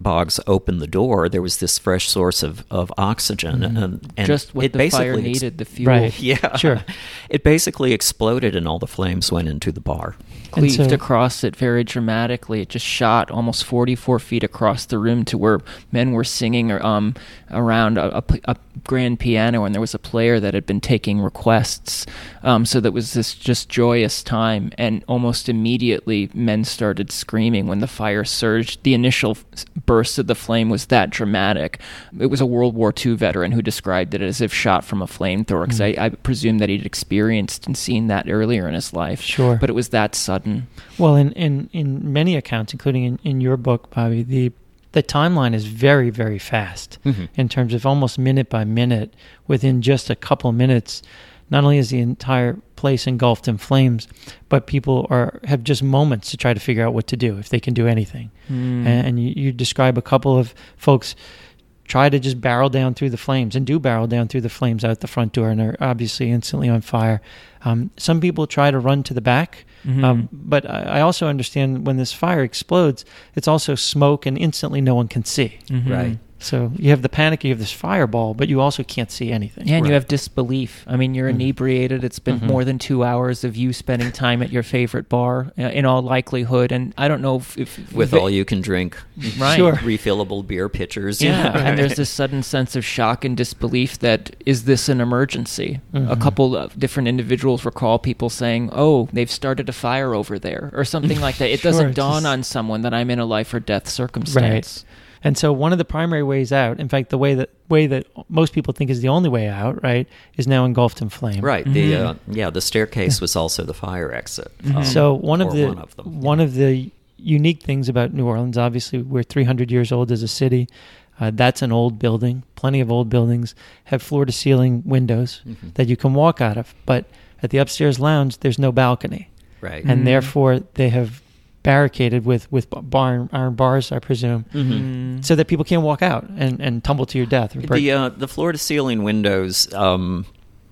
Boggs opened the door, there was this fresh source of, of oxygen. Mm-hmm. And, and Just what it the fire basically ex- needed, the fuel. Right. Yeah. Sure. It basically exploded and all the flames went into the bar. Cleaved And so- across it very dramatically. It just shot almost forty-four feet across the room to where men were singing um, around a, a, a grand piano, and there was a player that had been taking requests. Um, so that was this just joyous time, and almost immediately men started screaming when the fire surged. The initial burst of the flame was that dramatic. It was a World War Two veteran who described it as if shot from a flamethrower, because Mm. I, I presume that he'd experienced and seen that earlier in his life. Sure. But it was that sudden. Well, in, in, in many accounts, including in, in your book, Bobby, the the timeline is very, very fast Mhm. in terms of almost minute by minute. Within just a couple minutes, not only is the entire place engulfed in flames, but people are have just moments to try to figure out what to do, if they can do anything. Mm. And, and you, you describe a couple of folks try to just barrel down through the flames, and do barrel down through the flames out the front door, and are obviously instantly on fire. Um, some people try to run to the back, Mhm. um, but I I also understand when this fire explodes, it's also smoke, and instantly no one can see. Mhm. Right. So you have the panic, you have this fireball, but you also can't see anything. Yeah, and you Right. have disbelief. I mean, you're Mhm. inebriated. It's been Mhm. more than two hours of you spending time at your favorite bar, uh, in all likelihood. And I don't know if... if With if all you can drink. Right. Sure. Refillable beer pitchers. Yeah, Right. and there's this sudden sense of shock and disbelief that, is this an emergency? A Mhm. couple of different individuals recall people saying, oh, they've started a fire over there, or something like that. It Sure, doesn't it's dawn just- on someone that I'm in a life or death circumstance. And so one of the primary ways out, in fact, the way that way that most people think is the only way out, right, is now engulfed in flame. Right. The Mhm. uh, yeah, the staircase was also the fire exit. Mhm. Um, So one of or the one of them. one of the unique things about New Orleans, obviously, we're three hundred years old as a city. Uh, that's an old building. Plenty of old buildings have floor-to-ceiling windows Mhm. that you can walk out of. But at the upstairs lounge, there's no balcony, Right. and Mhm. therefore they have barricaded with with bar, iron bars, I presume, Mhm. Mm. so that people can't walk out and, and tumble to your death. Or break- The uh, the floor to ceiling windows, um,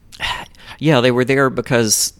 yeah, they were there because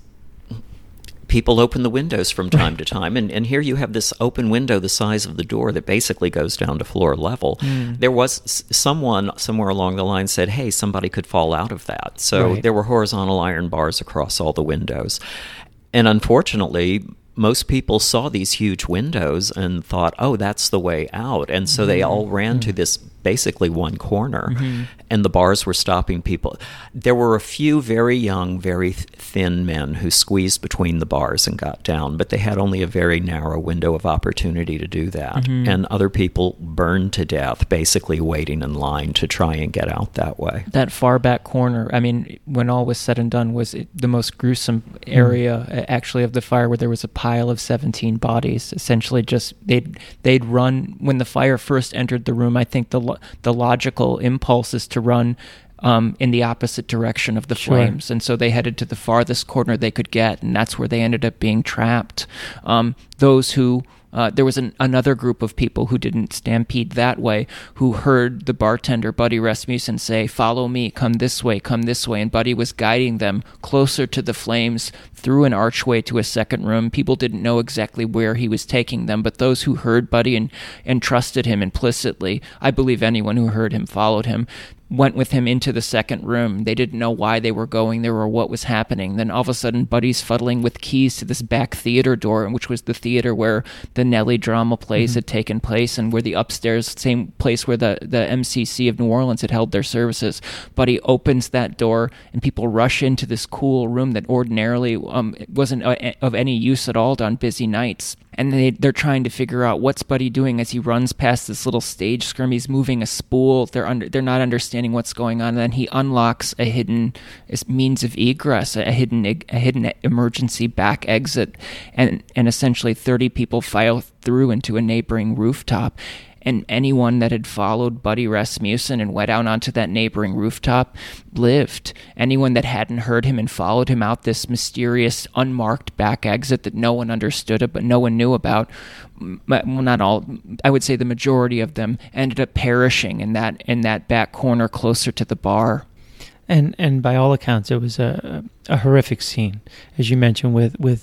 people open the windows from time to time, and and here you have this open window the size of the door that basically goes down to floor level. Mm. There was s- someone somewhere along the line said, "Hey, somebody could fall out of that." So Right. there were horizontal iron bars across all the windows, and unfortunately, most people saw these huge windows and thought, oh, that's the way out. And so they all ran to this basically one corner, Mhm. and the bars were stopping people. There were a few very young, very th- thin men who squeezed between the bars and got down, but they had only a very narrow window of opportunity to do that. Mhm. And other people burned to death, basically waiting in line to try and get out that way. That far back corner, I mean, when all was said and done, was it the most gruesome area, uh, actually, of the fire, where there was a pile of seventeen bodies. Essentially, just they'd they'd run when the fire first entered the room. I think the lo- the logical impulse is to run um, in the opposite direction of the Sure. flames, and so they headed to the farthest corner they could get, and that's where they ended up being trapped. Um, those who Uh, there was an, another group of people who didn't stampede that way, who heard the bartender, Buddy Rasmussen, say, "Follow me, come this way, come this way." And Buddy was guiding them closer to the flames through an archway to a second room. People didn't know exactly where he was taking them, but those who heard Buddy and, and trusted him implicitly, I believe anyone who heard him followed him, went with him into the second room. They didn't know why they were going there or what was happening. Then all of a sudden, Buddy's fuddling with keys to this back theater door, which was the theater where the Nelly drama plays mm-hmm. had taken place, and where the upstairs, same place where the, the M C C of New Orleans had held their services. Buddy opens that door, and people rush into this cool room that ordinarily um, wasn't of any use at all on busy nights. And they, they're trying to figure out what's Buddy doing as he runs past this little stage scrim. He's moving a spool. They're under, they're not understanding what's going on. And then he unlocks a hidden means of egress, a hidden a hidden emergency back exit, and and essentially thirty people file through into a neighboring rooftop. And anyone that had followed Buddy Rasmussen and went out onto that neighboring rooftop lived. Anyone that hadn't heard him and followed him out this mysterious, unmarked back exit that no one understood, but no one knew about, well, not all, I would say the majority of them ended up perishing in that in that back corner closer to the bar. And and by all accounts, it was a a horrific scene, as you mentioned, with with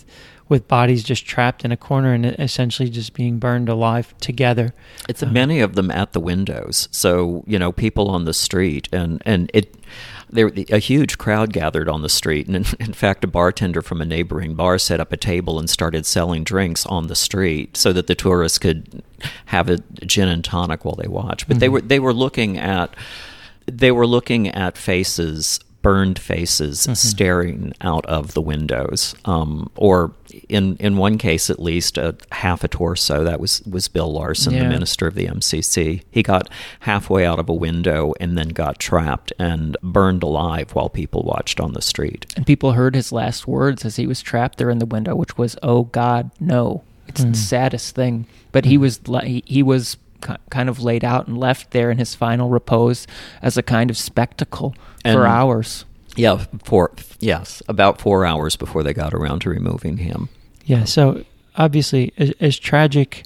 with bodies just trapped in a corner and essentially just being burned alive together. It's uh, many of them at the windows. So, you know, people on the street, and, and it there a huge crowd gathered on the street. And in, in fact, a bartender from a neighboring bar set up a table and started selling drinks on the street so that the tourists could have a gin and tonic while they watched. But mm-hmm. they were they were looking at they were looking at faces, burned faces, mm-hmm. staring out of the windows, um, or in in one case at least, a half a torso. That was was Bill Larson, yeah. the minister of the M C C. He got halfway out of a window and then got trapped and burned alive while people watched on the street. And people heard his last words as he was trapped there in the window, which was, "Oh God, no!" It's mm. the saddest thing. But mm. he was he, he was kind of laid out and left there in his final repose as a kind of spectacle and, for hours. Yeah, for yes, about four hours before they got around to removing him. Yeah, so obviously, as, as tragic,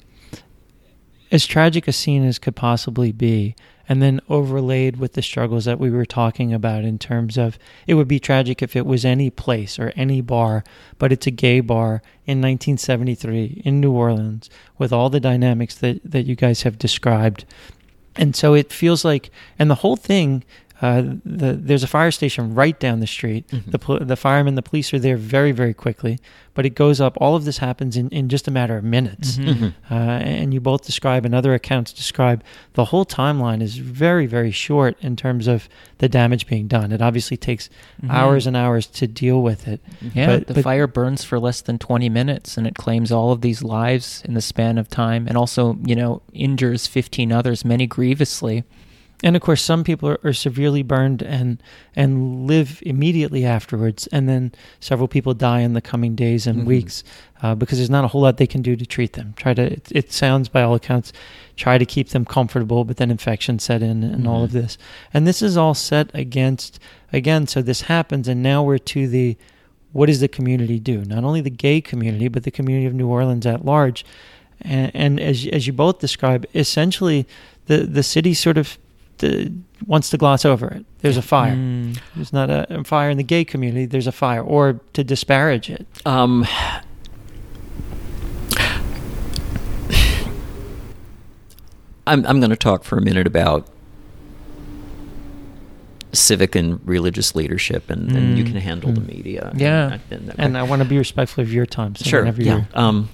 as tragic a scene as could possibly be, and then overlaid with the struggles that we were talking about in terms of it would be tragic if it was any place or any bar, but it's a gay bar in nineteen seventy-three in New Orleans with all the dynamics that, that you guys have described. And so it feels like, and the whole thing, uh, the, there's a fire station right down the street. Mm-hmm. The the firemen, the police are there very, very quickly. But it goes up. All of this happens in, in just a matter of minutes. Mm-hmm. Uh, and you both describe, and other accounts describe, the whole timeline is very, very short in terms of the damage being done. It obviously takes mm-hmm. hours and hours to deal with it. Yeah, but, the but, fire burns for less than twenty minutes, and it claims all of these lives in the span of time, and also, you know, injures fifteen others, many grievously. And of course, some people are, are severely burned and and live immediately afterwards, and then several people die in the coming days and mm-hmm. weeks uh, because there's not a whole lot they can do to treat them. Try to it, it sounds, by all accounts, try to keep them comfortable, but then infection set in and mm-hmm. all of this. And this is all set against, again, so this happens, and now we're to the, what does the community do? Not only the gay community, but the community of New Orleans at large. And, and as as you both describe, essentially the, the city sort of The, wants to gloss over it. There's a fire. Mm. There's not a, a fire in the gay community. There's a fire, or to disparage it. Um, I'm I'm going to talk for a minute about civic and religious leadership, and, mm. and you can handle mm. the media. Yeah, and, and, and, and I want to be respectful of your time. So sure. Yeah. You... Um,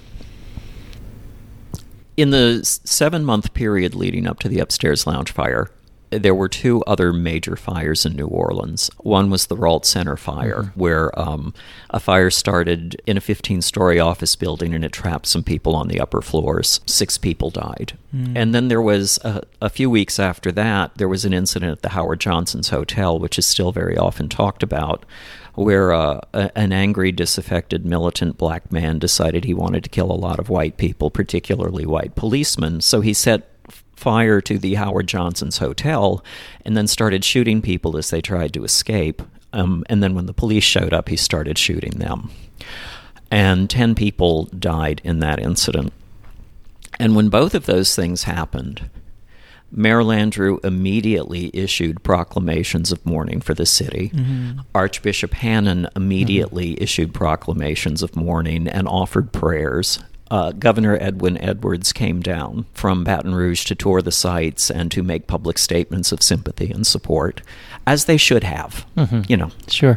in the seven-month period leading up to the Upstairs Lounge fire, there were two other major fires in New Orleans. One was the Rault Center fire, mm-hmm. where um, a fire started in a fifteen-story office building, and it trapped some people on the upper floors. Six people died. Mm. And then there was, a, a few weeks after that, there was an incident at the Howard Johnson's Hotel, which is still very often talked about, where uh, a, an angry, disaffected, militant black man decided he wanted to kill a lot of white people, particularly white policemen. So he set fire to the Howard Johnson's Hotel and then started shooting people as they tried to escape. Um, and then when the police showed up, he started shooting them. And ten people died in that incident. And when both of those things happened, Mayor Landrieu immediately issued proclamations of mourning for the city. Mm-hmm. Archbishop Hannon immediately mm-hmm. issued proclamations of mourning and offered prayers. Uh, Governor Edwin Edwards came down from Baton Rouge to tour the sites and to make public statements of sympathy and support, as they should have, mm-hmm. you know. Sure.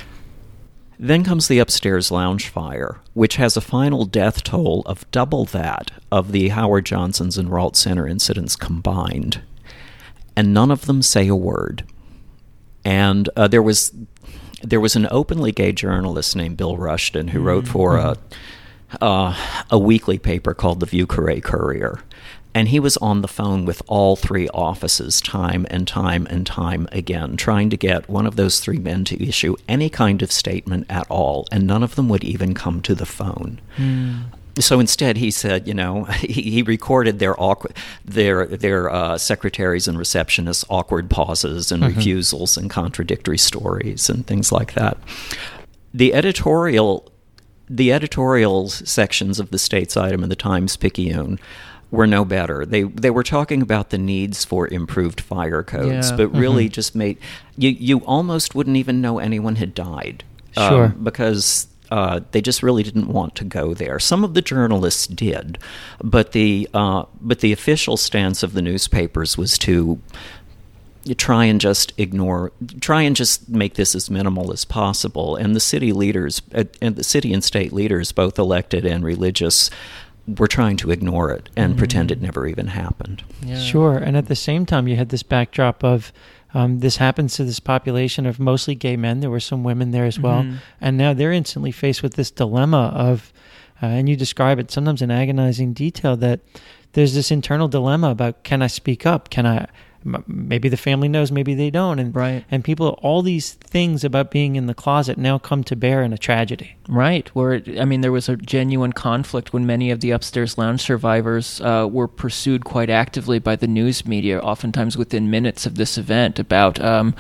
Then comes the Upstairs Lounge fire, which has a final death toll of double that of the Howard Johnson's and Rault Center incidents combined. And none of them say a word. And uh, there was there was an openly gay journalist named Bill Rushton who mm-hmm. wrote for a, uh, a weekly paper called the Vieux-Carré Courier. And he was on the phone with all three offices time and time and time again, trying to get one of those three men to issue any kind of statement at all, and none of them would even come to the phone. Mm. So instead, he said, you know, he, he recorded their awkward, their their uh, secretaries and receptionists' awkward pauses and mm-hmm. refusals and contradictory stories and things like that. The editorial, the editorial sections of the States Item and the Times-Picayune were no better. They they were talking about the needs for improved fire codes, yeah. but really mm-hmm. just made you you almost wouldn't even know anyone had died. Sure. Um, because uh, they just really didn't want to go there. Some of the journalists did, but the uh, but the official stance of the newspapers was to you try and just ignore, try and just make this as minimal as possible. And the city leaders, uh, and the city and state leaders, both elected and religious, were trying to ignore it and mm-hmm. pretend it never even happened. Yeah. Sure. And at the same time, you had this backdrop of um, this happens to this population of mostly gay men. There were some women there as well. Mm-hmm. And now they're instantly faced with this dilemma of, uh, and you describe it sometimes in agonizing detail, that there's this internal dilemma about, can I speak up? Can I... Maybe the family knows, maybe they don't. And right. and people, all these things about being in the closet now come to bear in a tragedy. Right. Where, it, I mean, there was a genuine conflict when many of the Upstairs Lounge survivors uh, were pursued quite actively by the news media, oftentimes within minutes of this event, about... Um,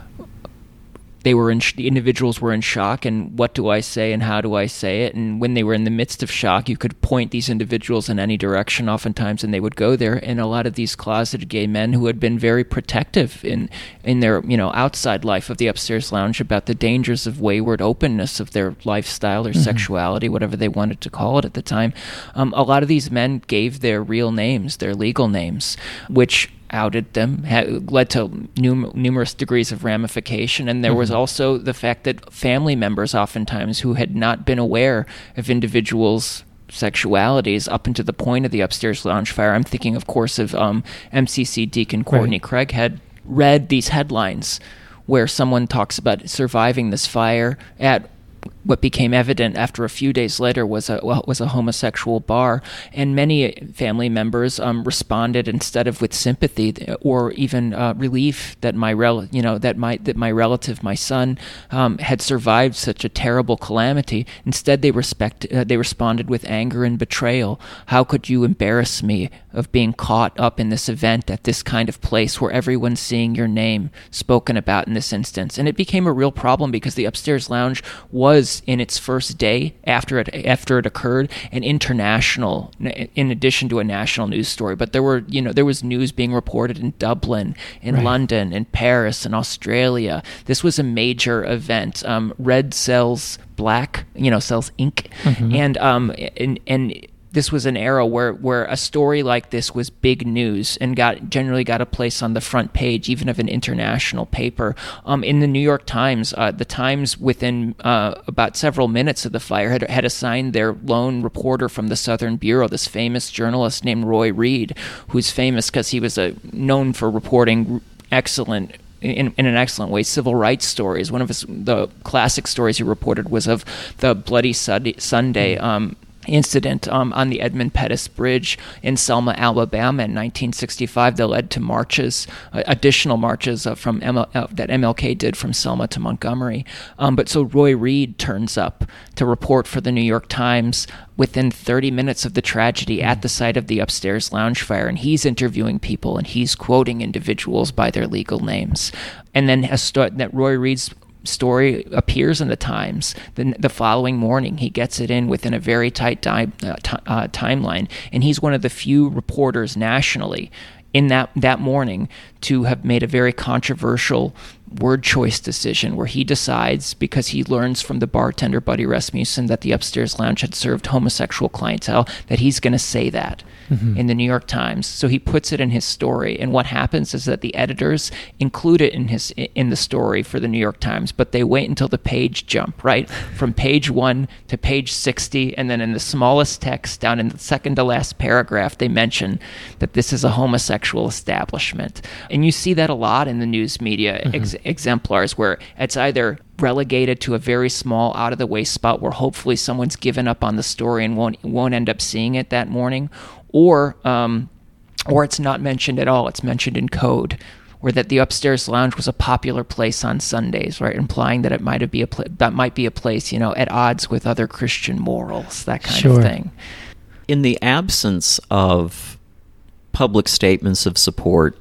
They were in sh- the individuals were in shock, and what do I say and how do I say it? And when they were in the midst of shock, you could point these individuals in any direction oftentimes, and they would go there. And a lot of these closeted gay men who had been very protective in in their, you know, outside life of the Upstairs Lounge about the dangers of wayward openness of their lifestyle or mm-hmm. sexuality, whatever they wanted to call it at the time, um, a lot of these men gave their real names, their legal names, which outed them, had led to num- numerous degrees of ramification. And there mm-hmm. was also the fact that family members oftentimes who had not been aware of individuals' sexualities up until the point of the Upstairs Lounge fire, I'm thinking, of course, of um, M C C Deacon Courtney right. Craig, had read these headlines where someone talks about surviving this fire at what became evident after a few days later was a was a homosexual bar, and many family members um, responded, instead of with sympathy or even uh, relief that my rel- you know that my that my relative, my son, um, had survived such a terrible calamity. Instead, they respect uh, they responded with anger and betrayal. How could you embarrass me of being caught up in this event at this kind of place where everyone's seeing your name spoken about in this instance? And it became a real problem because the Upstairs Lounge was, in its first day after it after it occurred, an international, in addition to a national news story. But there were, you know, there was news being reported in Dublin, in right. London, in Paris, in Australia. This was a major event. Um, red sells black, you know, sells ink, mm-hmm. and um, and and. This was an era where, where a story like this was big news and got generally got a place on the front page, even of an international paper. Um, in the New York Times, uh, the Times, within uh, about several minutes of the fire, had, had assigned their lone reporter from the Southern Bureau, this famous journalist named Roy Reed, who's famous because he was a, known for reporting excellent In, in an excellent way, civil rights stories. One of his the classic stories he reported was of the Bloody Sunday um, incident um, on the Edmund Pettus Bridge in Selma, Alabama in nineteen sixty-five that led to marches, uh, additional marches uh, from M L, uh, that M L K did from Selma to Montgomery. Um, but so Roy Reed turns up to report for the New York Times within thirty minutes of the tragedy at the site of the Upstairs Lounge fire, and he's interviewing people and he's quoting individuals by their legal names. And then a sto- that Roy Reed's story appears in the Times. The, the following morning, he gets it in within a very tight di- uh, t- uh, timeline, and he's one of the few reporters nationally in that, that morning to have made a very controversial word choice decision where he decides, because he learns from the bartender Buddy Rasmussen that the Upstairs Lounge had served homosexual clientele, that he's going to say that mm-hmm. in the New York Times. So he puts it in his story, and what happens is that the editors include it in his in the story for the New York Times, but they wait until the page jump, right? From page one to page sixty, and then in the smallest text, down in the second to last paragraph, they mention that this is a homosexual establishment. And you see that a lot in the news media mm-hmm. ex- exemplars where it's either relegated to a very small, out-of-the-way spot where hopefully someone's given up on the story and won't won't end up seeing it that morning, or um, or it's not mentioned at all. It's mentioned in code, or that the Upstairs Lounge was a popular place on Sundays, right, implying that it might be a pla- that might be a place, you know, at odds with other Christian morals, that kind sure. of thing. In the absence of public statements of support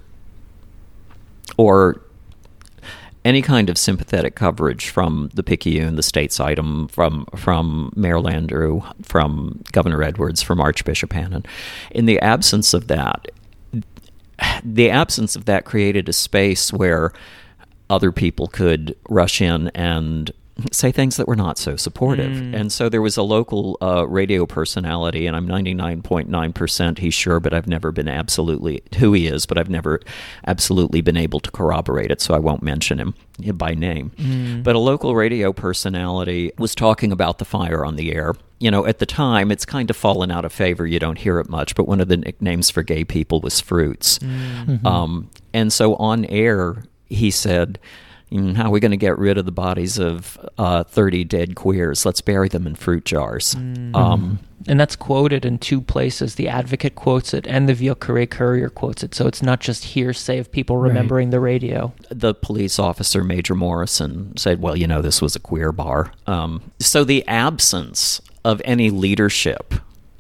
or any kind of sympathetic coverage from the Picayune, the States Item, from from Mayor Landrieu, from Governor Edwards, from Archbishop Hannon. In the absence of that, the absence of that created a space where other people could rush in and say things that were not so supportive. Mm. And so there was a local uh, radio personality, and I'm ninety-nine point nine percent he's sure, but I've never been absolutely who he is, but I've never absolutely been able to corroborate it, so I won't mention him by name. Mm. But a local radio personality was talking about the fire on the air. You know, at the time, it's kind of fallen out of favor. You don't hear it much, but one of the nicknames for gay people was Fruits. Mm-hmm. Um, and so on air, he said, "Mm, how are we going to get rid of the bodies of uh, thirty dead queers? Let's bury them in fruit jars." Mm. Um, And that's quoted in two places. The Advocate quotes it and the Ville-Carré Courier quotes it. So it's not just hearsay of people remembering the radio. the police officer, Major Morrison, said, well, you know, this was a queer bar. Um, so the absence of any leadership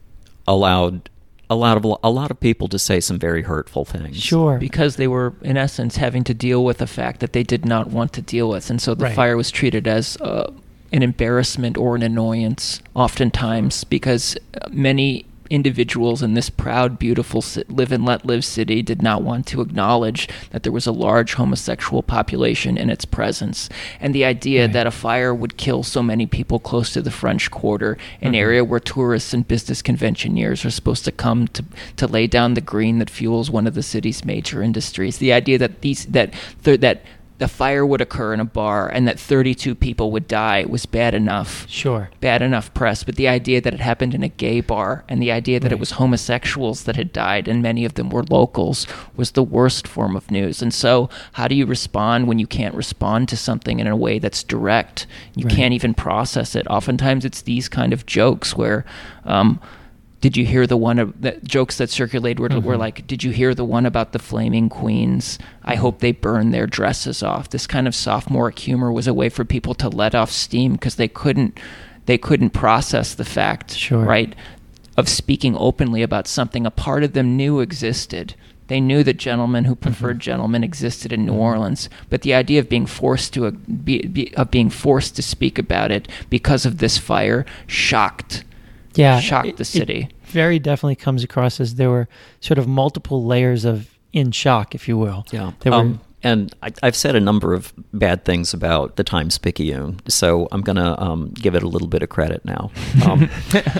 allowed a lot of a lot of people to say some very hurtful things. Sure. Because they were, in essence, having to deal with a fact that they did not want to deal with. And so the Right. fire was treated as uh, an embarrassment or an annoyance, oftentimes, because many individuals in this proud, beautiful, ci- live and let live city did not want to acknowledge that there was a large homosexual population in its presence. And the idea Right. that a fire would kill so many people close to the French Quarter, an Mhm. area where tourists and business conventioneers are supposed to come to to lay down the green that fuels one of the city's major industries. The idea that these that th- that the fire would occur in a bar and that thirty-two people would die was bad enough. Sure. Bad enough press, but the idea that it happened in a gay bar and the idea that Right. it was homosexuals that had died and many of them were locals was the worst form of news. And so how do you respond when you can't respond to something in a way that's direct? You Right. can't even process it. Oftentimes it's these kind of jokes where, um, did you hear the one of the jokes that circulated were, were Mhm. like, did you hear the one about the flaming queens? I hope they burn their dresses off. This kind of sophomoric humor was a way for people to let off steam because they couldn't they couldn't process the fact, Sure. right, of speaking openly about something a part of them knew existed. They knew that gentlemen who preferred gentlemen existed in New Orleans, but the idea of being forced to uh, be, be, of being forced to speak about it because of this fire shocked Yeah. shocked it- the city. It very definitely comes across as there were sort of multiple layers of in shock, if you will. Yeah. There were, Um, and I, I've said a number of bad things about the Times-Picayune, so I'm going to um, give it a little bit of credit now. Um,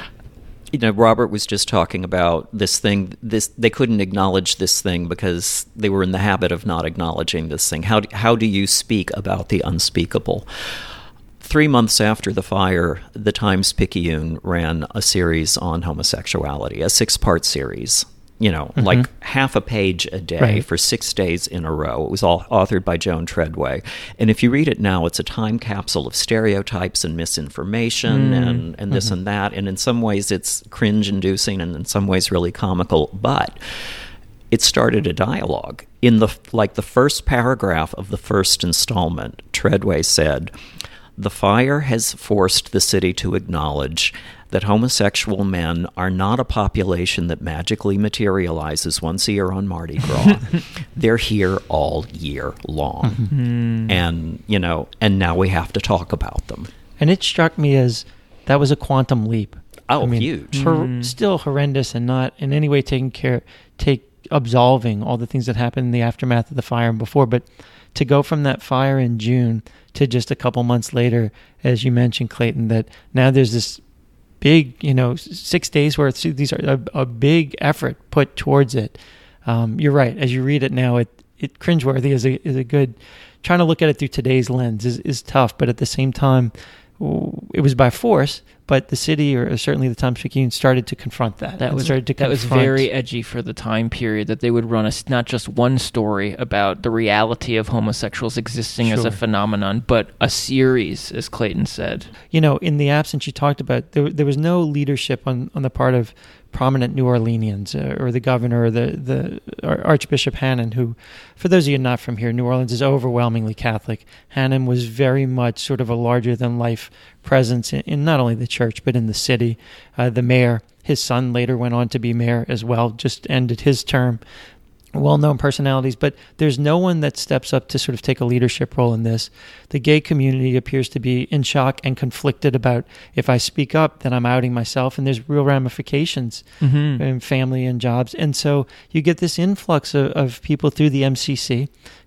you know, Robert was just talking about this thing. This they couldn't acknowledge this thing because they were in the habit of not acknowledging this thing. How do, how do you speak about the unspeakable? Three months after the fire, the Times-Picayune ran a series on homosexuality, a six-part series. You know, Mhm. like half a page a day Right. for six days in a row. It was all authored by Joan Treadway. And if you read it now, it's a time capsule of stereotypes and misinformation Mm. and, and this Mhm. and that. And in some ways, it's cringe-inducing and in some ways really comical. But it started a dialogue. In the like the first paragraph of the first installment, Treadway said, "The fire has forced the city to acknowledge that homosexual men are not a population that magically materializes once a year on Mardi Gras. They're here all year long. Mm. And, you know, and now we have to talk about them." and it struck me as that was a quantum leap. Oh, I mean, huge. hor- Mm. still horrendous and not in any way taking care, take absolving all the things that happened in the aftermath of the fire and before, but to go from that fire in June to just a couple months later, as you mentioned, Clayton, that now there's this big, you know, s- six days worth. so These are a, a big effort put towards it. Um, you're right. As you read it now, it it cringeworthy is a is a good. Trying to look at it through today's lens is is tough, but at the same time, w- it was by force. But the city, or certainly the Times-Picayune, started to confront that. That and was started to that was confront- very edgy for the time period that they would run a, not just one story about the reality of homosexuals existing as Sure. a phenomenon, but a series, as Clayton said. You know, in the absence you talked about, there there was no leadership on, on the part of prominent New Orleanians uh, or the governor or the the Ar- Archbishop Hannon, who, for those of you not from here, New Orleans is overwhelmingly Catholic. Hannon was very much sort of a larger than life presence in, in not only the church but in the city. Uh, the mayor, his son, later went on to be mayor as well, just ended his term. Well-known personalities, but there's no one that steps up to sort of take a leadership role in this. The gay community appears to be in shock and conflicted about, if I speak up, then I'm outing myself, and there's real ramifications Mm-hmm. in family and jobs. And so you get this influx of, of people through the M C C,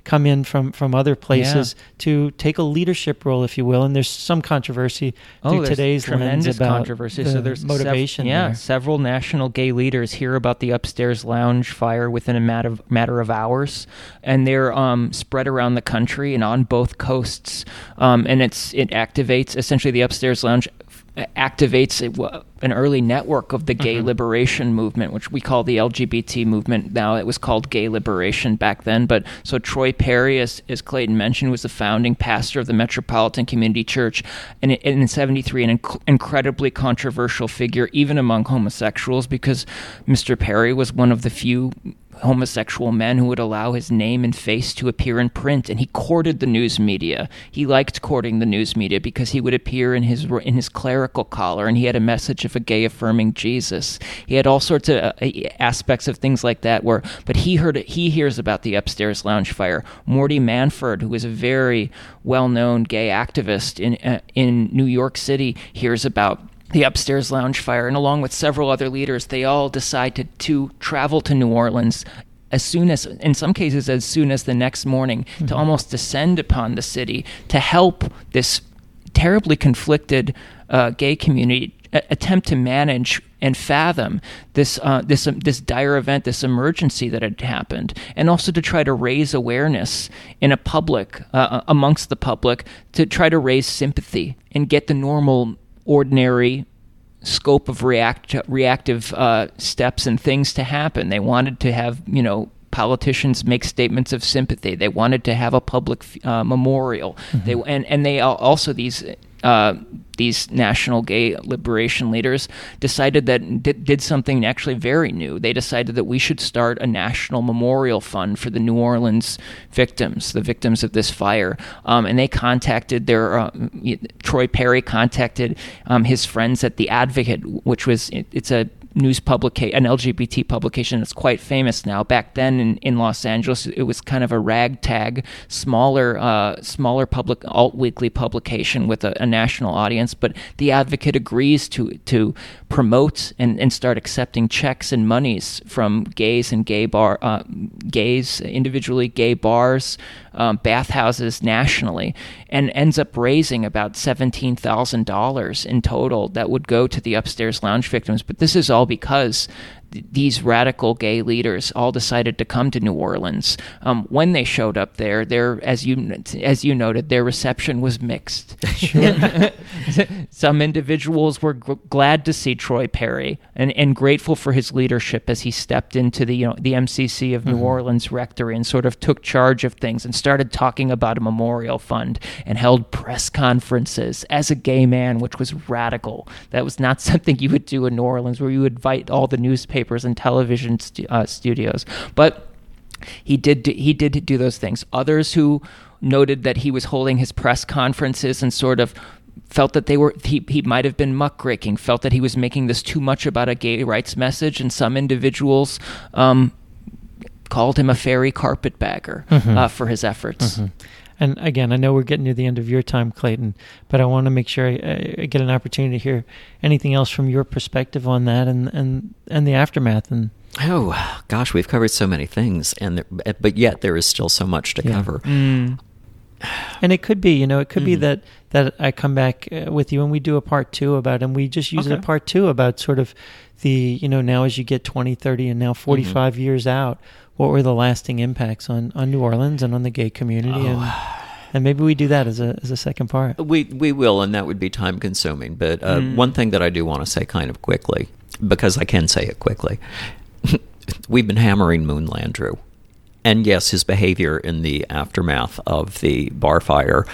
come in from, from other places yeah. to take a leadership role, if you will. And there's some controversy oh, through today's tremendous lens about controversy. the so there's motivation. Sev- yeah, there. several national gay leaders hear about the upstairs lounge fire within a matter of, matter of hours, and they're um, spread around the country and on both coasts. Um, and it's it activates essentially the upstairs lounge. activates a, an early network of the gay mm-hmm. liberation movement, which we call the L G B T movement. Now it was called gay liberation back then. But so Troy Perry, as, as Clayton mentioned, was the founding pastor of the Metropolitan Community Church, and in seventy-three, an inc- incredibly controversial figure even among homosexuals, because Mister Perry was one of the few homosexual men who would allow his name and face to appear in print, and he courted the news media. He liked courting the news media because he would appear in his in his clerical collar, and he had a message of a gay affirming Jesus. He had all sorts of uh, aspects of things like that. Where, but he heard he hears about the upstairs lounge fire. Morty Manford, who was a very well-known gay activist in uh, in New York City, hears about the upstairs lounge fire, and along with several other leaders, they all decided to travel to New Orleans as soon as, in some cases, as soon as the next morning, mm-hmm. to almost descend upon the city to help this terribly conflicted uh, gay community a- attempt to manage and fathom this uh, this um, this dire event, this emergency that had happened, and also to try to raise awareness in a public, uh, amongst the public, to try to raise sympathy and get the normal, ordinary scope of react reactive uh, steps and things to happen. They wanted to have, you know, politicians make statements of sympathy. They wanted to have a public uh, memorial. Mm-hmm. They and and they also these. Uh, these national gay liberation leaders decided that did, did something actually very new. They decided that we should start a national memorial fund for the New Orleans victims, the victims of this fire. Um, and they contacted their, uh, Troy Perry contacted um, his friends at The Advocate, which was, it, it's a news publication, an L G B T publication that's quite famous now. Back then in, in Los Angeles, it was kind of a ragtag, smaller, uh, smaller public alt weekly publication with a, a national audience. But The Advocate agrees to to promote and, and start accepting checks and monies from gays and gay bar, uh, gays individually, gay bars, um, bathhouses nationally, and ends up raising about seventeen thousand dollars in total that would go to the upstairs lounge victims. But this is all because th- these radical gay leaders all decided to come to New Orleans. Um, when they showed up there, their as you as you noted, their reception was mixed. Some individuals were g- glad to see Troy Perry and, and grateful for his leadership as he stepped into the you know the M C C of New mm-hmm. Orleans Rectory and sort of took charge of things and started talking about a memorial fund and held press conferences as a gay man, which was radical. That was not something you would do in New Orleans, where you would invite all the newspapers and television stu- uh, studios. But he did do, he did do those things. Others who noted that he was holding his press conferences and sort of felt that they were he, he might have been muckraking, felt that he was making this too much about a gay rights message, and some individuals um, called him a fairy carpetbagger mm-hmm. uh, for his efforts. Mm-hmm. And again, I know we're getting to the end of your time, Clayton, but I want to make sure I, I get an opportunity to hear anything else from your perspective on that and and, and the aftermath. And oh gosh, we've covered so many things, and there, but yet there is still so much to yeah. cover. Mm. And it could be, you know, it could mm-hmm. be that, that I come back uh, with you and we do a part two about it, and we just use okay. it a part two about sort of the, you know, now as you get twenty, thirty, and now forty-five mm-hmm. years out, what were the lasting impacts on, on New Orleans and on the gay community? Oh. And, and maybe we do that as a as a second part. We we will, and that would be time consuming. But uh, mm. one thing that I do want to say kind of quickly, because I can say it quickly, we've been hammering Moon Landrieu. And yes, his behavior in the aftermath of the bar fire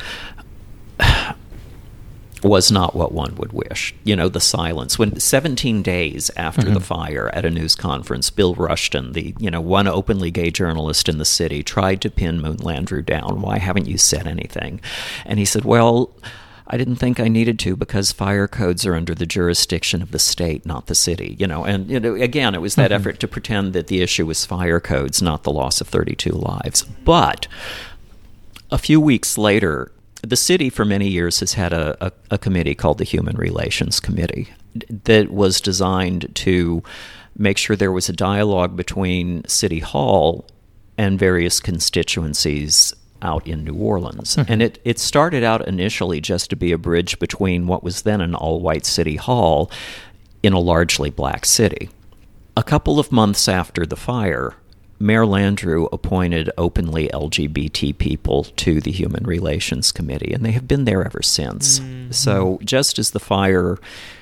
was not what one would wish. You know, the silence. When seventeen days after mm-hmm. the fire at a news conference, Bill Rushton, the, you know, one openly gay journalist in the city, tried to pin Moon Landrieu down. Why haven't you said anything? And he said, well, I didn't think I needed to because fire codes are under the jurisdiction of the state, not the city. You know, and you know, again, it was that mm-hmm. effort to pretend that the issue was fire codes, not the loss of thirty-two lives. But a few weeks later, the city for many years has had a, a, a committee called the Human Relations Committee that was designed to make sure there was a dialogue between City Hall and various constituencies out in New Orleans. And it, it started out initially just to be a bridge between what was then an all-white city hall in a largely black city. A couple of months after the fire, Mayor Landrieu appointed openly L G B T people to the Human Relations Committee, and they have been there ever since. Mm-hmm. So just as the fire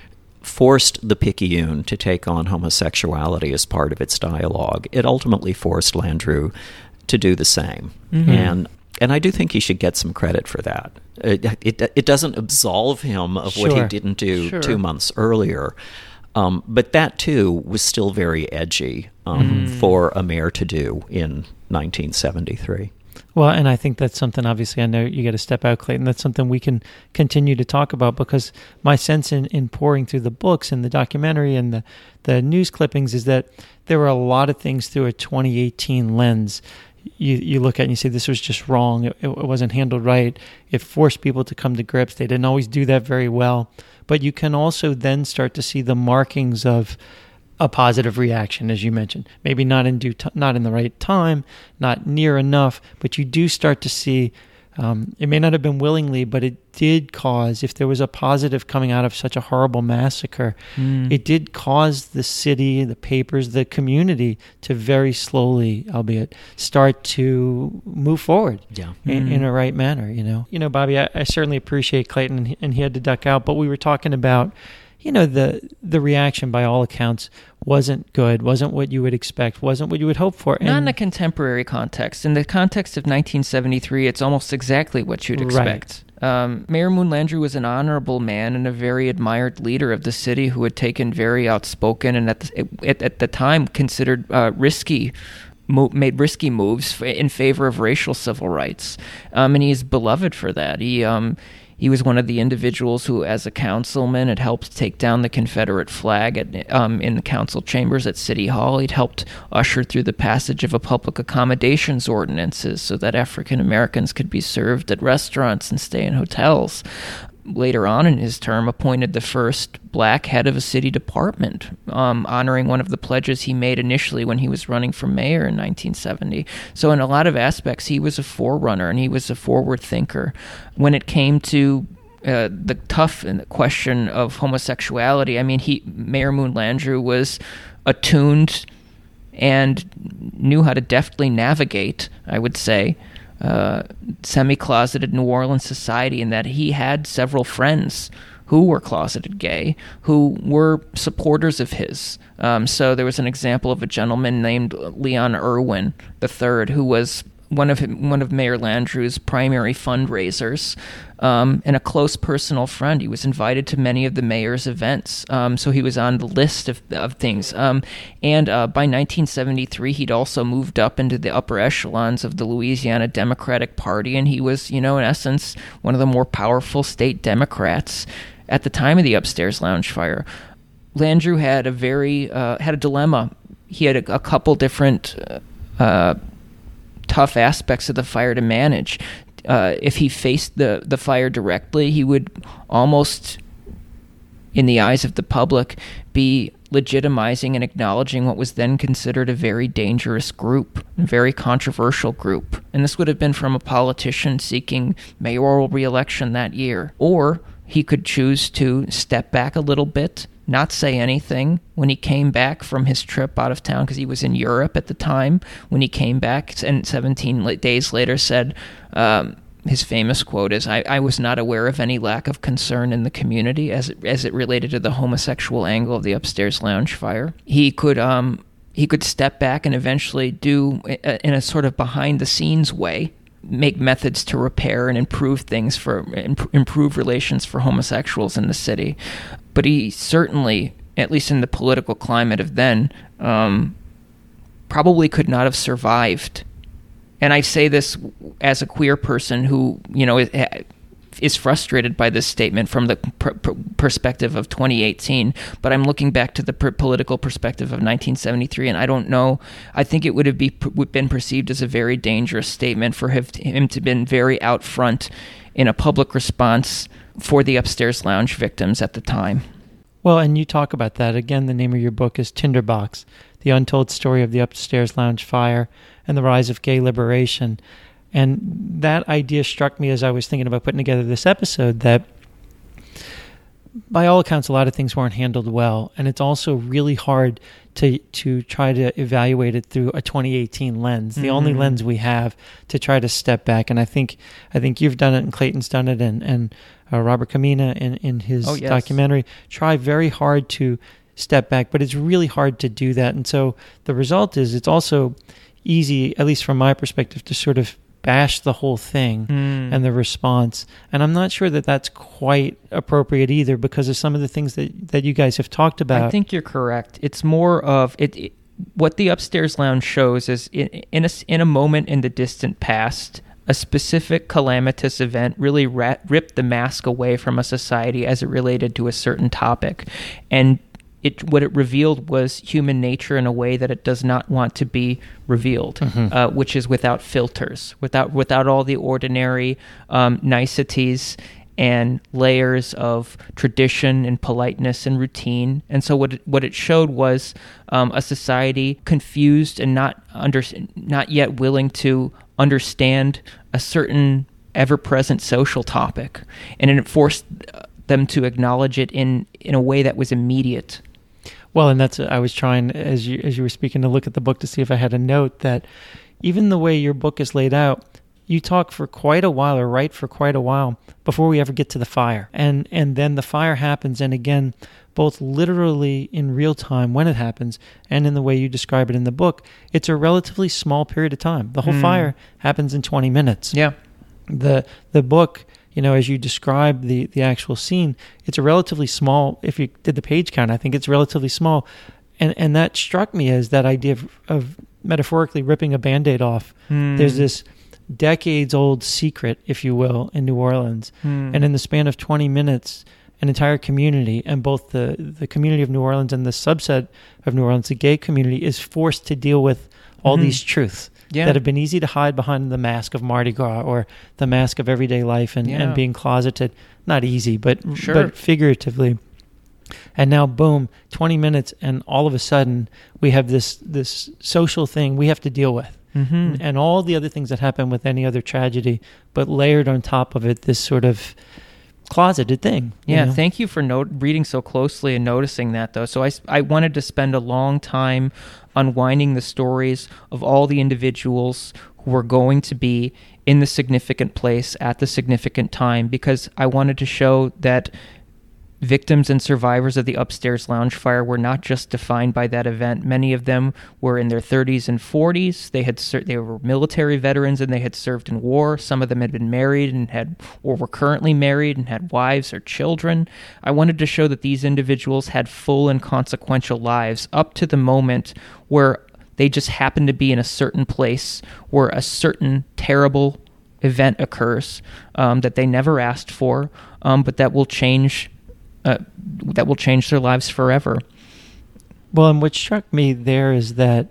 forced the Picayune to take on homosexuality as part of its dialogue, it ultimately forced Landrieu to do the same. Mm-hmm. And and I do think he should get some credit for that. It, it, it doesn't absolve him of Sure. what he didn't do Sure. two months earlier. Um, but that, too, was still very edgy um, mm. for a mayor to do in nineteen seventy-three. Well, and I think that's something, obviously, I know you got to step out, Clayton. That's something we can continue to talk about, because my sense in, in pouring through the books and the documentary and the, the news clippings is that there were a lot of things through a twenty eighteen lens. You you look at and you say, this was just wrong. It, it wasn't handled right. It forced people to come to grips. They didn't always do that very well. But you can also then start to see the markings of a positive reaction, as you mentioned. Maybe not in due t- not in the right time, not near enough, but you do start to see, um, it may not have been willingly, but it did cause, if there was a positive coming out of such a horrible massacre, mm. it did cause the city, the papers, the community to very slowly, albeit, start to move forward yeah. in, mm. in a right manner, you know. You know, Bobby, I, I certainly appreciate Clayton, and he, and he had to duck out, but we were talking about, you know, the the reaction by all accounts wasn't good, wasn't what you would expect, wasn't what you would hope for. Not and, in a contemporary context. In the context of nineteen seventy-three, it's almost exactly what you'd expect. Right. Um, Mayor Moon Landrieu was an honorable man and a very admired leader of the city who had taken very outspoken and at the, at, at the time considered uh, risky Mo- made risky moves in favor of racial civil rights. Um, and he is beloved for that. He um, he was one of the individuals who, as a councilman, had helped take down the Confederate flag at, um, in the council chambers at City Hall. He'd helped usher through the passage of a public accommodations ordinances so that African Americans could be served at restaurants and stay in hotels. Later on in his term, appointed the first black head of a city department, um, honoring one of the pledges he made initially when he was running for mayor in nineteen seventy. So in a lot of aspects, he was a forerunner and he was a forward thinker. When it came to uh, the tough question of homosexuality, I mean, he Mayor Moon Landrieu was attuned and knew how to deftly navigate, I would say, Uh, semi-closeted New Orleans society, in that he had several friends who were closeted gay, who were supporters of his. Um, so there was an example of a gentleman named Leon Irwin the third, who was one of him, one of Mayor Landrieu's primary fundraisers, um, and a close personal friend. He was invited to many of the mayor's events, um, so he was on the list of, of things. Um, and uh, by nineteen seventy-three, he'd also moved up into the upper echelons of the Louisiana Democratic Party, and he was, you know, in essence, one of the more powerful state Democrats at the time of the Upstairs Lounge fire. Landrieu had a very uh, had a dilemma. He had a, a couple different Uh, uh, tough aspects of the fire to manage. Uh, if he faced the, the fire directly, he would almost, in the eyes of the public, be legitimizing and acknowledging what was then considered a very dangerous group, a very controversial group. And this would have been from a politician seeking mayoral re-election that year. Or he could choose to step back a little bit, not say anything. When he came back from his trip out of town, because he was in Europe at the time, when he came back and seventeen days later said, um, his famous quote is, I, I was not aware of any lack of concern in the community as it, as it related to the homosexual angle of the Upstairs Lounge fire. He could um, he could step back and eventually do, in a sort of behind-the-scenes way, make methods to repair and improve things for improve relations for homosexuals in the city. But he certainly, at least in the political climate of then, um, probably could not have survived. And I say this as a queer person who, you know, is frustrated by this statement from the pr- pr- perspective of twenty eighteen, but I'm looking back to the pr- political perspective of nineteen seventy-three, and I don't know. I think it would have be, been perceived as a very dangerous statement for him to, him to have been very out front in a public response for the Upstairs Lounge victims at the time. Well, and you talk about that. Again, the name of your book is Tinderbox, The Untold Story of the Upstairs Lounge Fire and the Rise of Gay Liberation. And that idea struck me as I was thinking about putting together this episode, that by all accounts, a lot of things weren't handled well. And it's also really hard to to try to evaluate it through a twenty eighteen lens, the mm-hmm. only lens we have to try to step back. And I think I think you've done it, and Clayton's done it, and, and uh, Robert Kamina in, in his oh, yes. documentary try very hard to step back, but it's really hard to do that. And so the result is it's also easy, at least from my perspective, to sort of bash the whole thing mm. and the response. And I'm not sure that that's quite appropriate either, because of some of the things that, that you guys have talked about. I think you're correct. It's more of it. it what the Upstairs Lounge shows is in, in a in a moment in the distant past, a specific calamitous event really ra- ripped the mask away from a society as it related to a certain topic, and It, what it revealed was human nature in a way that it does not want to be revealed, mm-hmm. uh, which is without filters, without without all the ordinary um, niceties and layers of tradition and politeness and routine. And so what it, what it showed was um, a society confused and not under, not yet willing to understand a certain ever-present social topic, and it forced them to acknowledge it in, in a way that was immediate. Well, and that's, I was trying, as you as you were speaking, to look at the book to see if I had a note that even the way your book is laid out, you talk for quite a while, or write for quite a while, before we ever get to the fire. And and then the fire happens, and again, both literally in real time when it happens, and in the way you describe it in the book, it's a relatively small period of time. The whole mm. fire happens in twenty minutes. Yeah. The the book, you know, as you describe the, the actual scene, it's a relatively small, if you did the page count, I think it's relatively small. And and that struck me as that idea of, of metaphorically ripping a Band-Aid off. Mm. There's this decades-old secret, if you will, in New Orleans. Mm. And in the span of twenty minutes, an entire community, and both the, the community of New Orleans and the subset of New Orleans, the gay community, is forced to deal with all mm-hmm. these truths. Yeah. That have been easy to hide behind the mask of Mardi Gras or the mask of everyday life and, yeah. and being closeted. Not easy, but sure. but figuratively. And now, boom, twenty minutes, and all of a sudden, we have this this social thing we have to deal with. Mm-hmm. And, and all the other things that happen with any other tragedy, but layered on top of it, this sort of closeted thing. Yeah, you know? Thank you for note, reading so closely and noticing that, though. So I, I wanted to spend a long time unwinding the stories of all the individuals who were going to be in the significant place at the significant time, because I wanted to show that victims and survivors of the Upstairs Lounge fire were not just defined by that event. Many of them were in their thirties and forties. They had ser- they were military veterans, and they had served in war. Some of them had been married and had, or were currently married and had wives or children. I wanted to show that these individuals had full and consequential lives up to the moment where they just happened to be in a certain place where a certain terrible event occurs um, that they never asked for, um, but that will change Uh, that will change their lives forever. Well, and what struck me there is that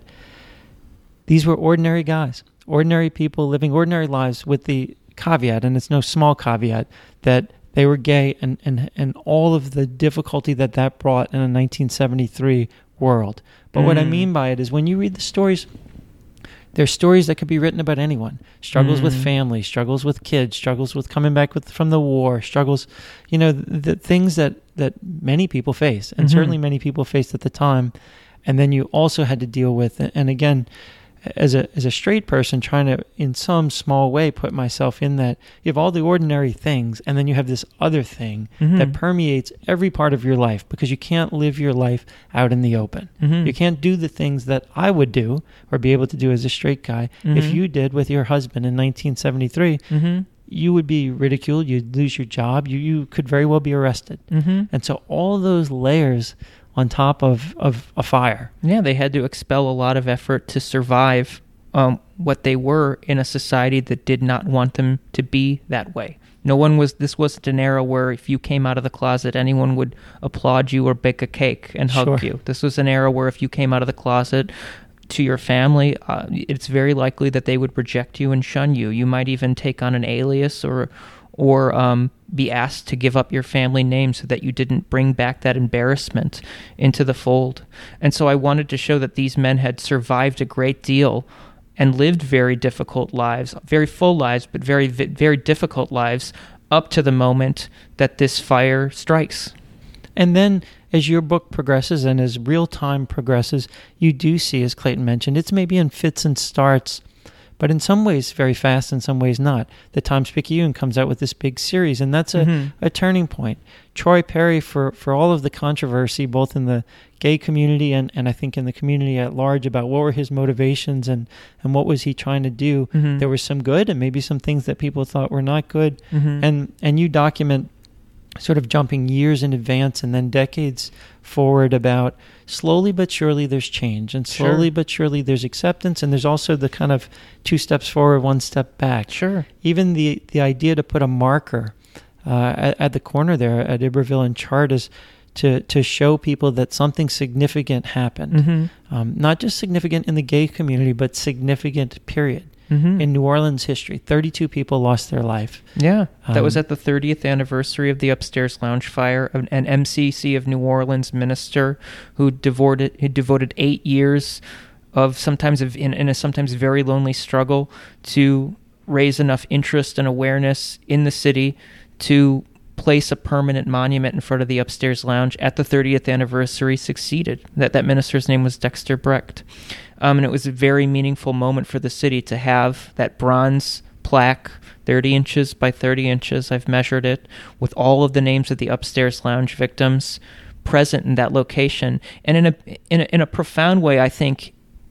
these were ordinary guys, ordinary people living ordinary lives, with the caveat, and it's no small caveat, that they were gay, and, and, and all of the difficulty that that brought in a nineteen seventy-three world. But mm. what I mean by it is, when you read the stories, they're stories that could be written about anyone. Struggles mm. with family, struggles with kids, struggles with coming back with, from the war, struggles, you know, the, the things that, that many people face, and mm-hmm. certainly many people faced at the time. And then you also had to deal with, and again, as a as a straight person trying to, in some small way, put myself in that, you have all the ordinary things, and then you have this other thing mm-hmm. that permeates every part of your life, because you can't live your life out in the open. Mm-hmm. You can't do the things that I would do or be able to do as a straight guy. Mm-hmm. If you did with your husband in nineteen seventy-three, mm-hmm. you would be ridiculed, you'd lose your job, you, you could very well be arrested. Mm-hmm. And so all those layers on top of, of a fire. Yeah, they had to expel a lot of effort to survive um, what they were in a society that did not want them to be that way. No one was, this wasn't an era where if you came out of the closet, anyone would applaud you or bake a cake and hug sure. you. This was an era where if you came out of the closet to your family, uh, it's very likely that they would reject you and shun you. You might even take on an alias or or um, be asked to give up your family name so that you didn't bring back that embarrassment into the fold. And so I wanted to show that these men had survived a great deal and lived very difficult lives, very full lives, but very, very difficult lives up to the moment that this fire strikes. And then as your book progresses and as real time progresses, you do see, as Clayton mentioned, it's maybe in fits and starts, but in some ways very fast, in some ways not. The Times-Picayune comes out with this big series, and that's a, mm-hmm. a turning point. Troy Perry, for, for all of the controversy, both in the gay community and, and I think in the community at large, about what were his motivations and, and what was he trying to do, mm-hmm. there was some good and maybe some things that people thought were not good. Mm-hmm. And, and you document sort of jumping years in advance and then decades forward about slowly but surely there's change, and slowly Sure. but surely there's acceptance, and there's also the kind of two steps forward, one step back. Sure. Even the, the idea to put a marker uh, at, at the corner there at Iberville and Charters to, to show people that something significant happened. Mm-hmm. Um, not just significant in the gay community, but significant, period. Mm-hmm. In New Orleans history, thirty-two people lost their life. Yeah, that um, was at the thirtieth anniversary of the Upstairs Lounge fire. An M C C of New Orleans minister who devoted who devoted eight years of sometimes of in, in a sometimes very lonely struggle to raise enough interest and awareness in the city to place a permanent monument in front of the Upstairs Lounge at the thirtieth anniversary succeeded. That that minister's name was Dexter Brecht. Um, and it was a very meaningful moment for the city to have that bronze plaque, thirty inches by thirty inches, I've measured it, with all of the names of the Upstairs Lounge victims present in that location. And in a in a, in a profound way, I think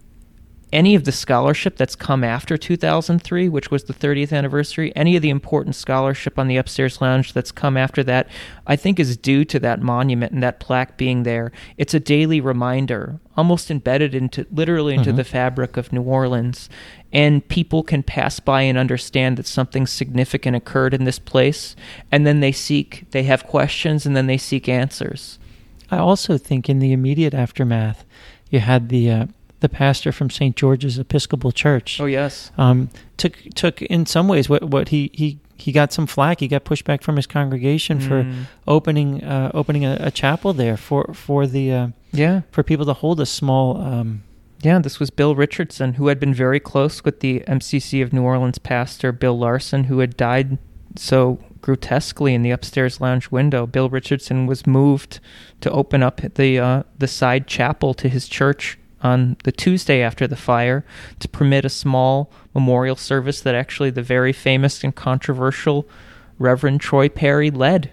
any of the scholarship that's come after two thousand three, which was the thirtieth anniversary, any of the important scholarship on the Upstairs Lounge that's come after that, I think is due to that monument and that plaque being there. It's a daily reminder, almost embedded into, literally into mm-hmm. the fabric of New Orleans. And people can pass by and understand that something significant occurred in this place, and then they seek, they have questions, and then they seek answers. I also think in the immediate aftermath, you had the... Uh, the pastor from Saint George's Episcopal Church. Oh, yes. Um, took took in some ways what what he, he, he got some flack. He got pushback from his congregation mm. for opening uh, opening a, a chapel there for for the uh, yeah for people to hold a small. Um, yeah, this was Bill Richardson, who had been very close with the M C C of New Orleans pastor Bill Larson, who had died so grotesquely in the Upstairs Lounge window. Bill Richardson was moved to open up the uh, the side chapel to his church on the Tuesday after the fire to permit a small memorial service that actually the very famous and controversial Reverend Troy Perry led.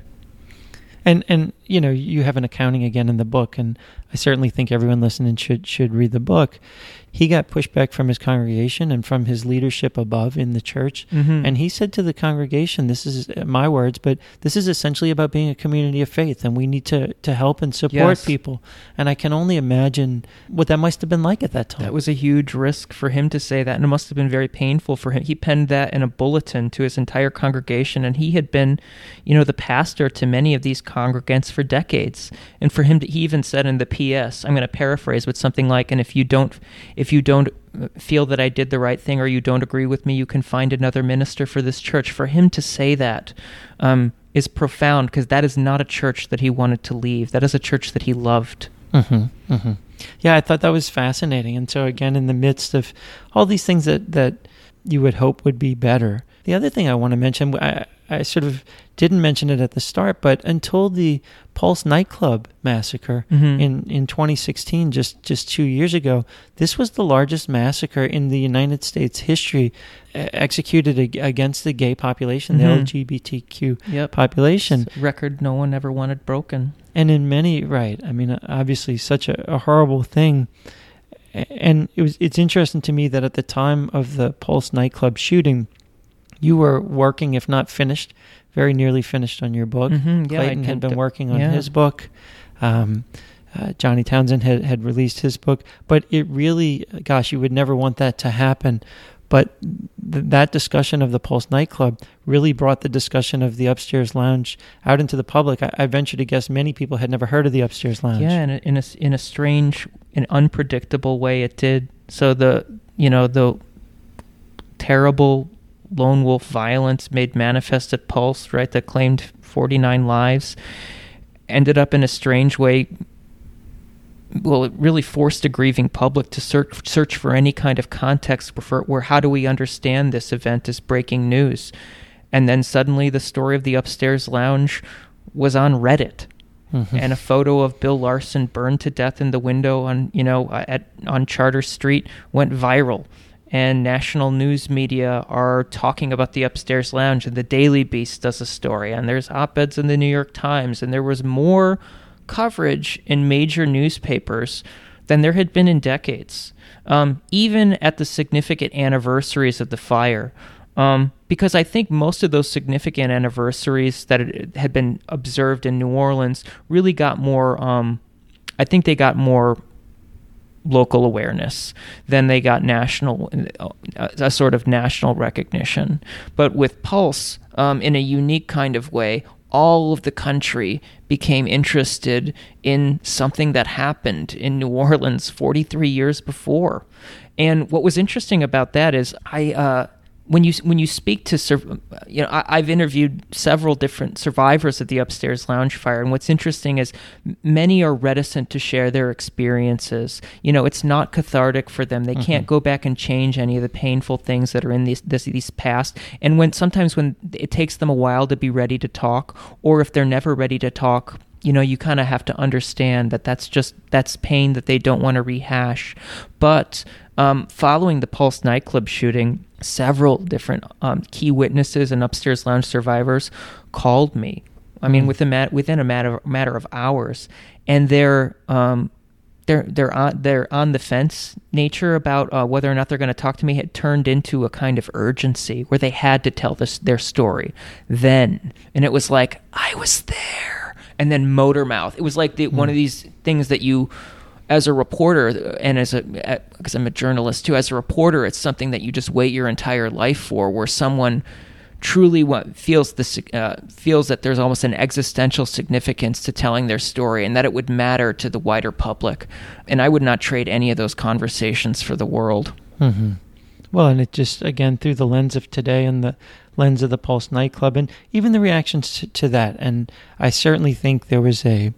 And, and you know, you have an accounting again in the book, and I certainly think everyone listening should should read the book. He got pushback from his congregation and from his leadership above in the church. Mm-hmm. And he said to the congregation, this is my words, but this is essentially about being a community of faith, and we need to, to help and support yes. people. And I can only imagine what that must have been like at that time. That was a huge risk for him to say that, and it must have been very painful for him. He penned that in a bulletin to his entire congregation, and he had been, you know, the pastor to many of these congregants for decades. And for him to, he even said in the P S, I'm going to paraphrase, but something like, and if you don't, if you don't feel that I did the right thing or you don't agree with me, you can find another minister for this church. For him to say that um, is profound, because that is not a church that he wanted to leave. That is a church that he loved. Mm-hmm, mm-hmm. Yeah, I thought that was fascinating. And so again, in the midst of all these things that, that you would hope would be better, the other thing I want to mention, I, I sort of didn't mention it at the start, but until the Pulse nightclub massacre mm-hmm. in, in twenty sixteen, just, just two years ago, this was the largest massacre in the United States history uh, executed ag- against the gay population, mm-hmm. the L G B T Q yep. population. It's a record no one ever wanted broken. And in many, right, I mean, obviously such a, a horrible thing. And it was it's interesting to me that at the time of the Pulse nightclub shooting, you were working, if not finished, very nearly finished on your book. Mm-hmm, yeah, Clayton had been d- working on yeah. his book. Um, uh, Johnny Townsend had, had released his book. But it really, gosh, you would never want that to happen. But th- that discussion of the Pulse nightclub really brought the discussion of the Upstairs Lounge out into the public. I, I venture to guess many people had never heard of the Upstairs Lounge. Yeah, in a, in a, in a strange and unpredictable way it did. So the, you know, the terrible lone wolf violence made manifest at Pulse, right, that claimed forty-nine lives, ended up in a strange way, well, it really forced a grieving public to search search for any kind of context for where how do we understand this event as breaking news. And then suddenly the story of the upstairs lounge was on Reddit. Mm-hmm. And a photo of Bill Larson burned to death in the window on, you know, at on Charter Street went viral. And national news media are talking about the upstairs lounge, and the Daily Beast does a story, and there's op-eds in the New York Times, and there was more coverage in major newspapers than there had been in decades, um, even at the significant anniversaries of the fire. Um, because I think most of those significant anniversaries that had been observed in New Orleans really got more, um, I think they got more local awareness than they got national, a sort of national recognition. But with Pulse, um, in a unique kind of way, all of the country became interested in something that happened in New Orleans forty-three years before. And what was interesting about that is I, uh, when you when you speak to, you know, I, I've interviewed several different survivors of the upstairs lounge fire, and what's interesting is many are reticent to share their experiences. You know, it's not cathartic for them. They mm-hmm. can't go back and change any of the painful things that are in these this, these past. And when sometimes when it takes them a while to be ready to talk, or if they're never ready to talk, you know, you kind of have to understand that that's just that's pain that they don't want to rehash. But um, following the Pulse nightclub shooting, several different um, key witnesses and upstairs lounge survivors called me. I mean, mm. within, mat- within a matter matter of hours, and they're um, they're they're on they're on the fence nature about uh, whether or not they're going to talk to me had turned into a kind of urgency where they had to tell this their story then, and it was like I was there, and then motor mouth. It was like the, mm. one of these things that you, as a reporter, and as a because I'm a journalist too, as a reporter, it's something that you just wait your entire life for, where someone truly what feels this uh, feels that there's almost an existential significance to telling their story, and that it would matter to the wider public. And I would not trade any of those conversations for the world. Mm-hmm. Well, and it just, again, through the lens of today and the lens of the Pulse nightclub, and even the reactions to, to that. And I certainly think there was a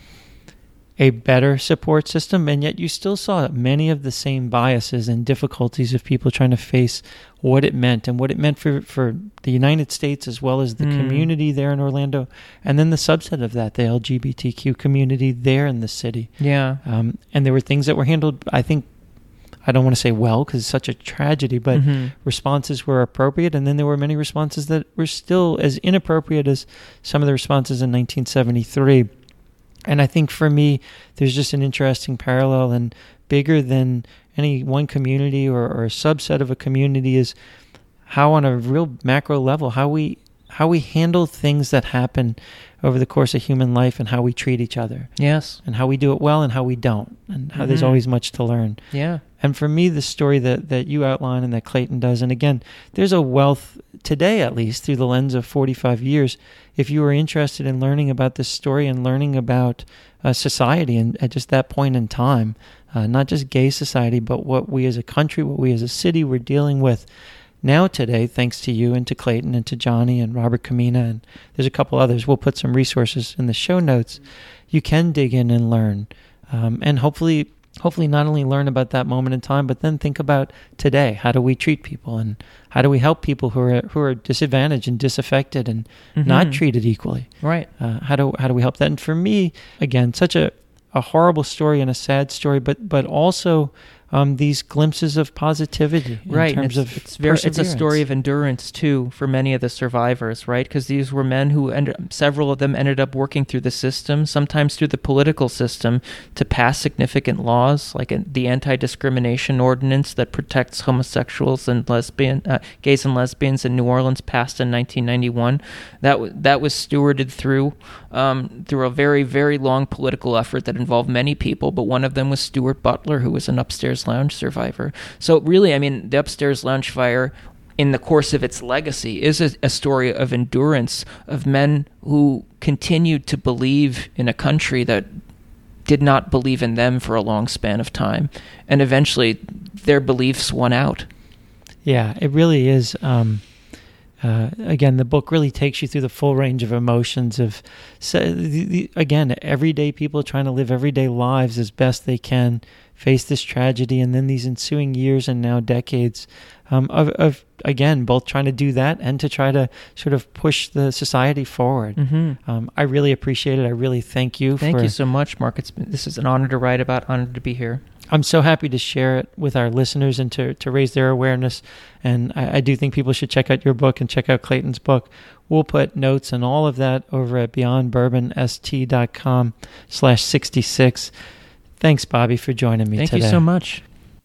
a better support system, and yet you still saw many of the same biases and difficulties of people trying to face what it meant and what it meant for, for the United States as well as the mm. community there in Orlando, and then the subset of that, the L G B T Q community there in the city. Yeah. Um, and there were things that were handled, I think, I don't want to say well because it's such a tragedy, but mm-hmm. responses were appropriate, and then there were many responses that were still as inappropriate as some of the responses in nineteen seventy-three. And I think for me, there's just an interesting parallel, and bigger than any one community or, or a subset of a community is how on a real macro level, how we how we handle things that happen over the course of human life and how we treat each other. Yes. And how we do it well and how we don't, and how mm-hmm. there's always much to learn. Yeah. And for me, the story that, that you outline and that Clayton does, and again, there's a wealth today, at least through the lens of forty-five years, if you are interested in learning about this story and learning about uh, society and at just that point in time, uh, not just gay society, but what we as a country, what we as a city were dealing with now today, thanks to you and to Clayton and to Johnny and Robert Kamina, and there's a couple others. We'll put some resources in the show notes. You can dig in and learn, um, and hopefully hopefully not only learn about that moment in time, but then think about today. How do we treat people, and how do we help people who are who are disadvantaged and disaffected and mm-hmm. not treated equally? Right. Uh, how do how do we help that? And for me, again, such a, a horrible story and a sad story, but but also um, these glimpses of positivity in right. terms it's, of it's very it's a story of endurance too for many of the survivors, right? Because these were men who ended, several of them ended up working through the system, sometimes through the political system, to pass significant laws like the anti-discrimination ordinance that protects homosexuals and lesbian uh, gays and lesbians in New Orleans, passed in nineteen ninety-one. That w- that was stewarded through um, through a very very long political effort that involved many people, but one of them was Stuart Butler, who was an upstairs lounge survivor. So really, I mean, the upstairs lounge fire, in the course of its legacy, is a, a story of endurance, of men who continued to believe in a country that did not believe in them for a long span of time, and eventually their beliefs won out. Yeah, it really is. Um, Uh, again, the book really takes you through the full range of emotions of, so, the, the, again, everyday people trying to live everyday lives as best they can, face this tragedy, and then these ensuing years and now decades um, of, of, again, both trying to do that and to try to sort of push the society forward. Mm-hmm. Um, I really appreciate it. I really thank you. Thank for, you so much, Mark. It's been, this is an honor to write about, honored to be here. I'm so happy to share it with our listeners and to, to raise their awareness. And I, I do think people should check out your book and check out Clayton's book. We'll put notes and all of that over at beyond bourbon s t dot com slash sixty-six. Thanks, Bobby, for joining me Thank today. Thank you so much.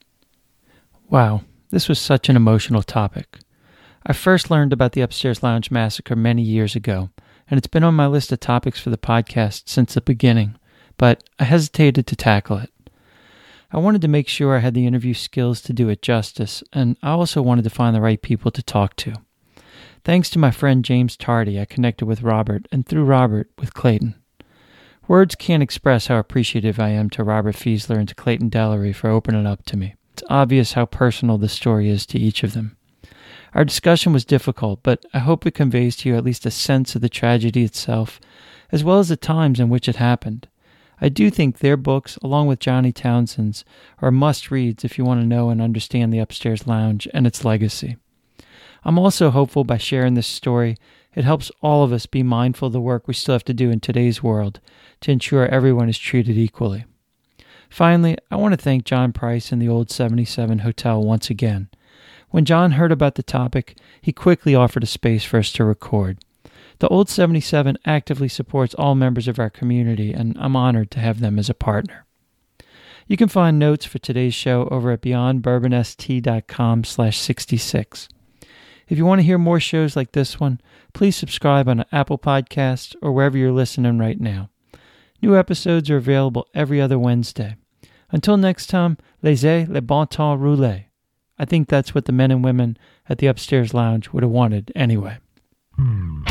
Wow, this was such an emotional topic. I first learned about the Upstairs Lounge massacre many years ago, and it's been on my list of topics for the podcast since the beginning, but I hesitated to tackle it. I wanted to make sure I had the interview skills to do it justice, and I also wanted to find the right people to talk to. Thanks to my friend James Tardy, I connected with Robert, and through Robert, with Clayton. Words can't express how appreciative I am to Robert Fiesler and to Clayton Dellery for opening up to me. It's obvious how personal the story is to each of them. Our discussion was difficult, but I hope it conveys to you at least a sense of the tragedy itself, as well as the times in which it happened. I do think their books, along with Johnny Townsend's, are must-reads if you want to know and understand the Upstairs Lounge and its legacy. I'm also hopeful by sharing this story, it helps all of us be mindful of the work we still have to do in today's world to ensure everyone is treated equally. Finally, I want to thank John Price and the Old seventy-seven Hotel once again. When John heard about the topic, he quickly offered a space for us to record. The Old seventy-seven actively supports all members of our community, and I'm honored to have them as a partner. You can find notes for today's show over at beyond bourbon s t dot com slash sixty-six. If you want to hear more shows like this one, please subscribe on Apple Podcasts or wherever you're listening right now. New episodes are available every other Wednesday. Until next time, laissez le bon temps rouler. I think that's what the men and women at the Upstairs Lounge would have wanted anyway. Hmm.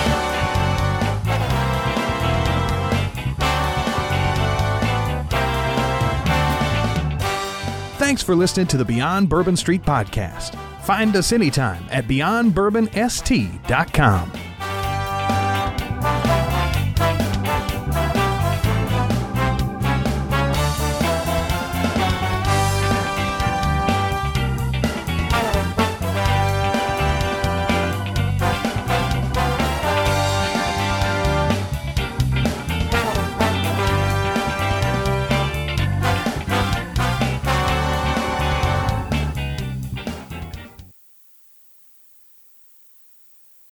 Thanks for listening to the Beyond Bourbon Street podcast. Find us anytime at beyond bourbon s t dot com.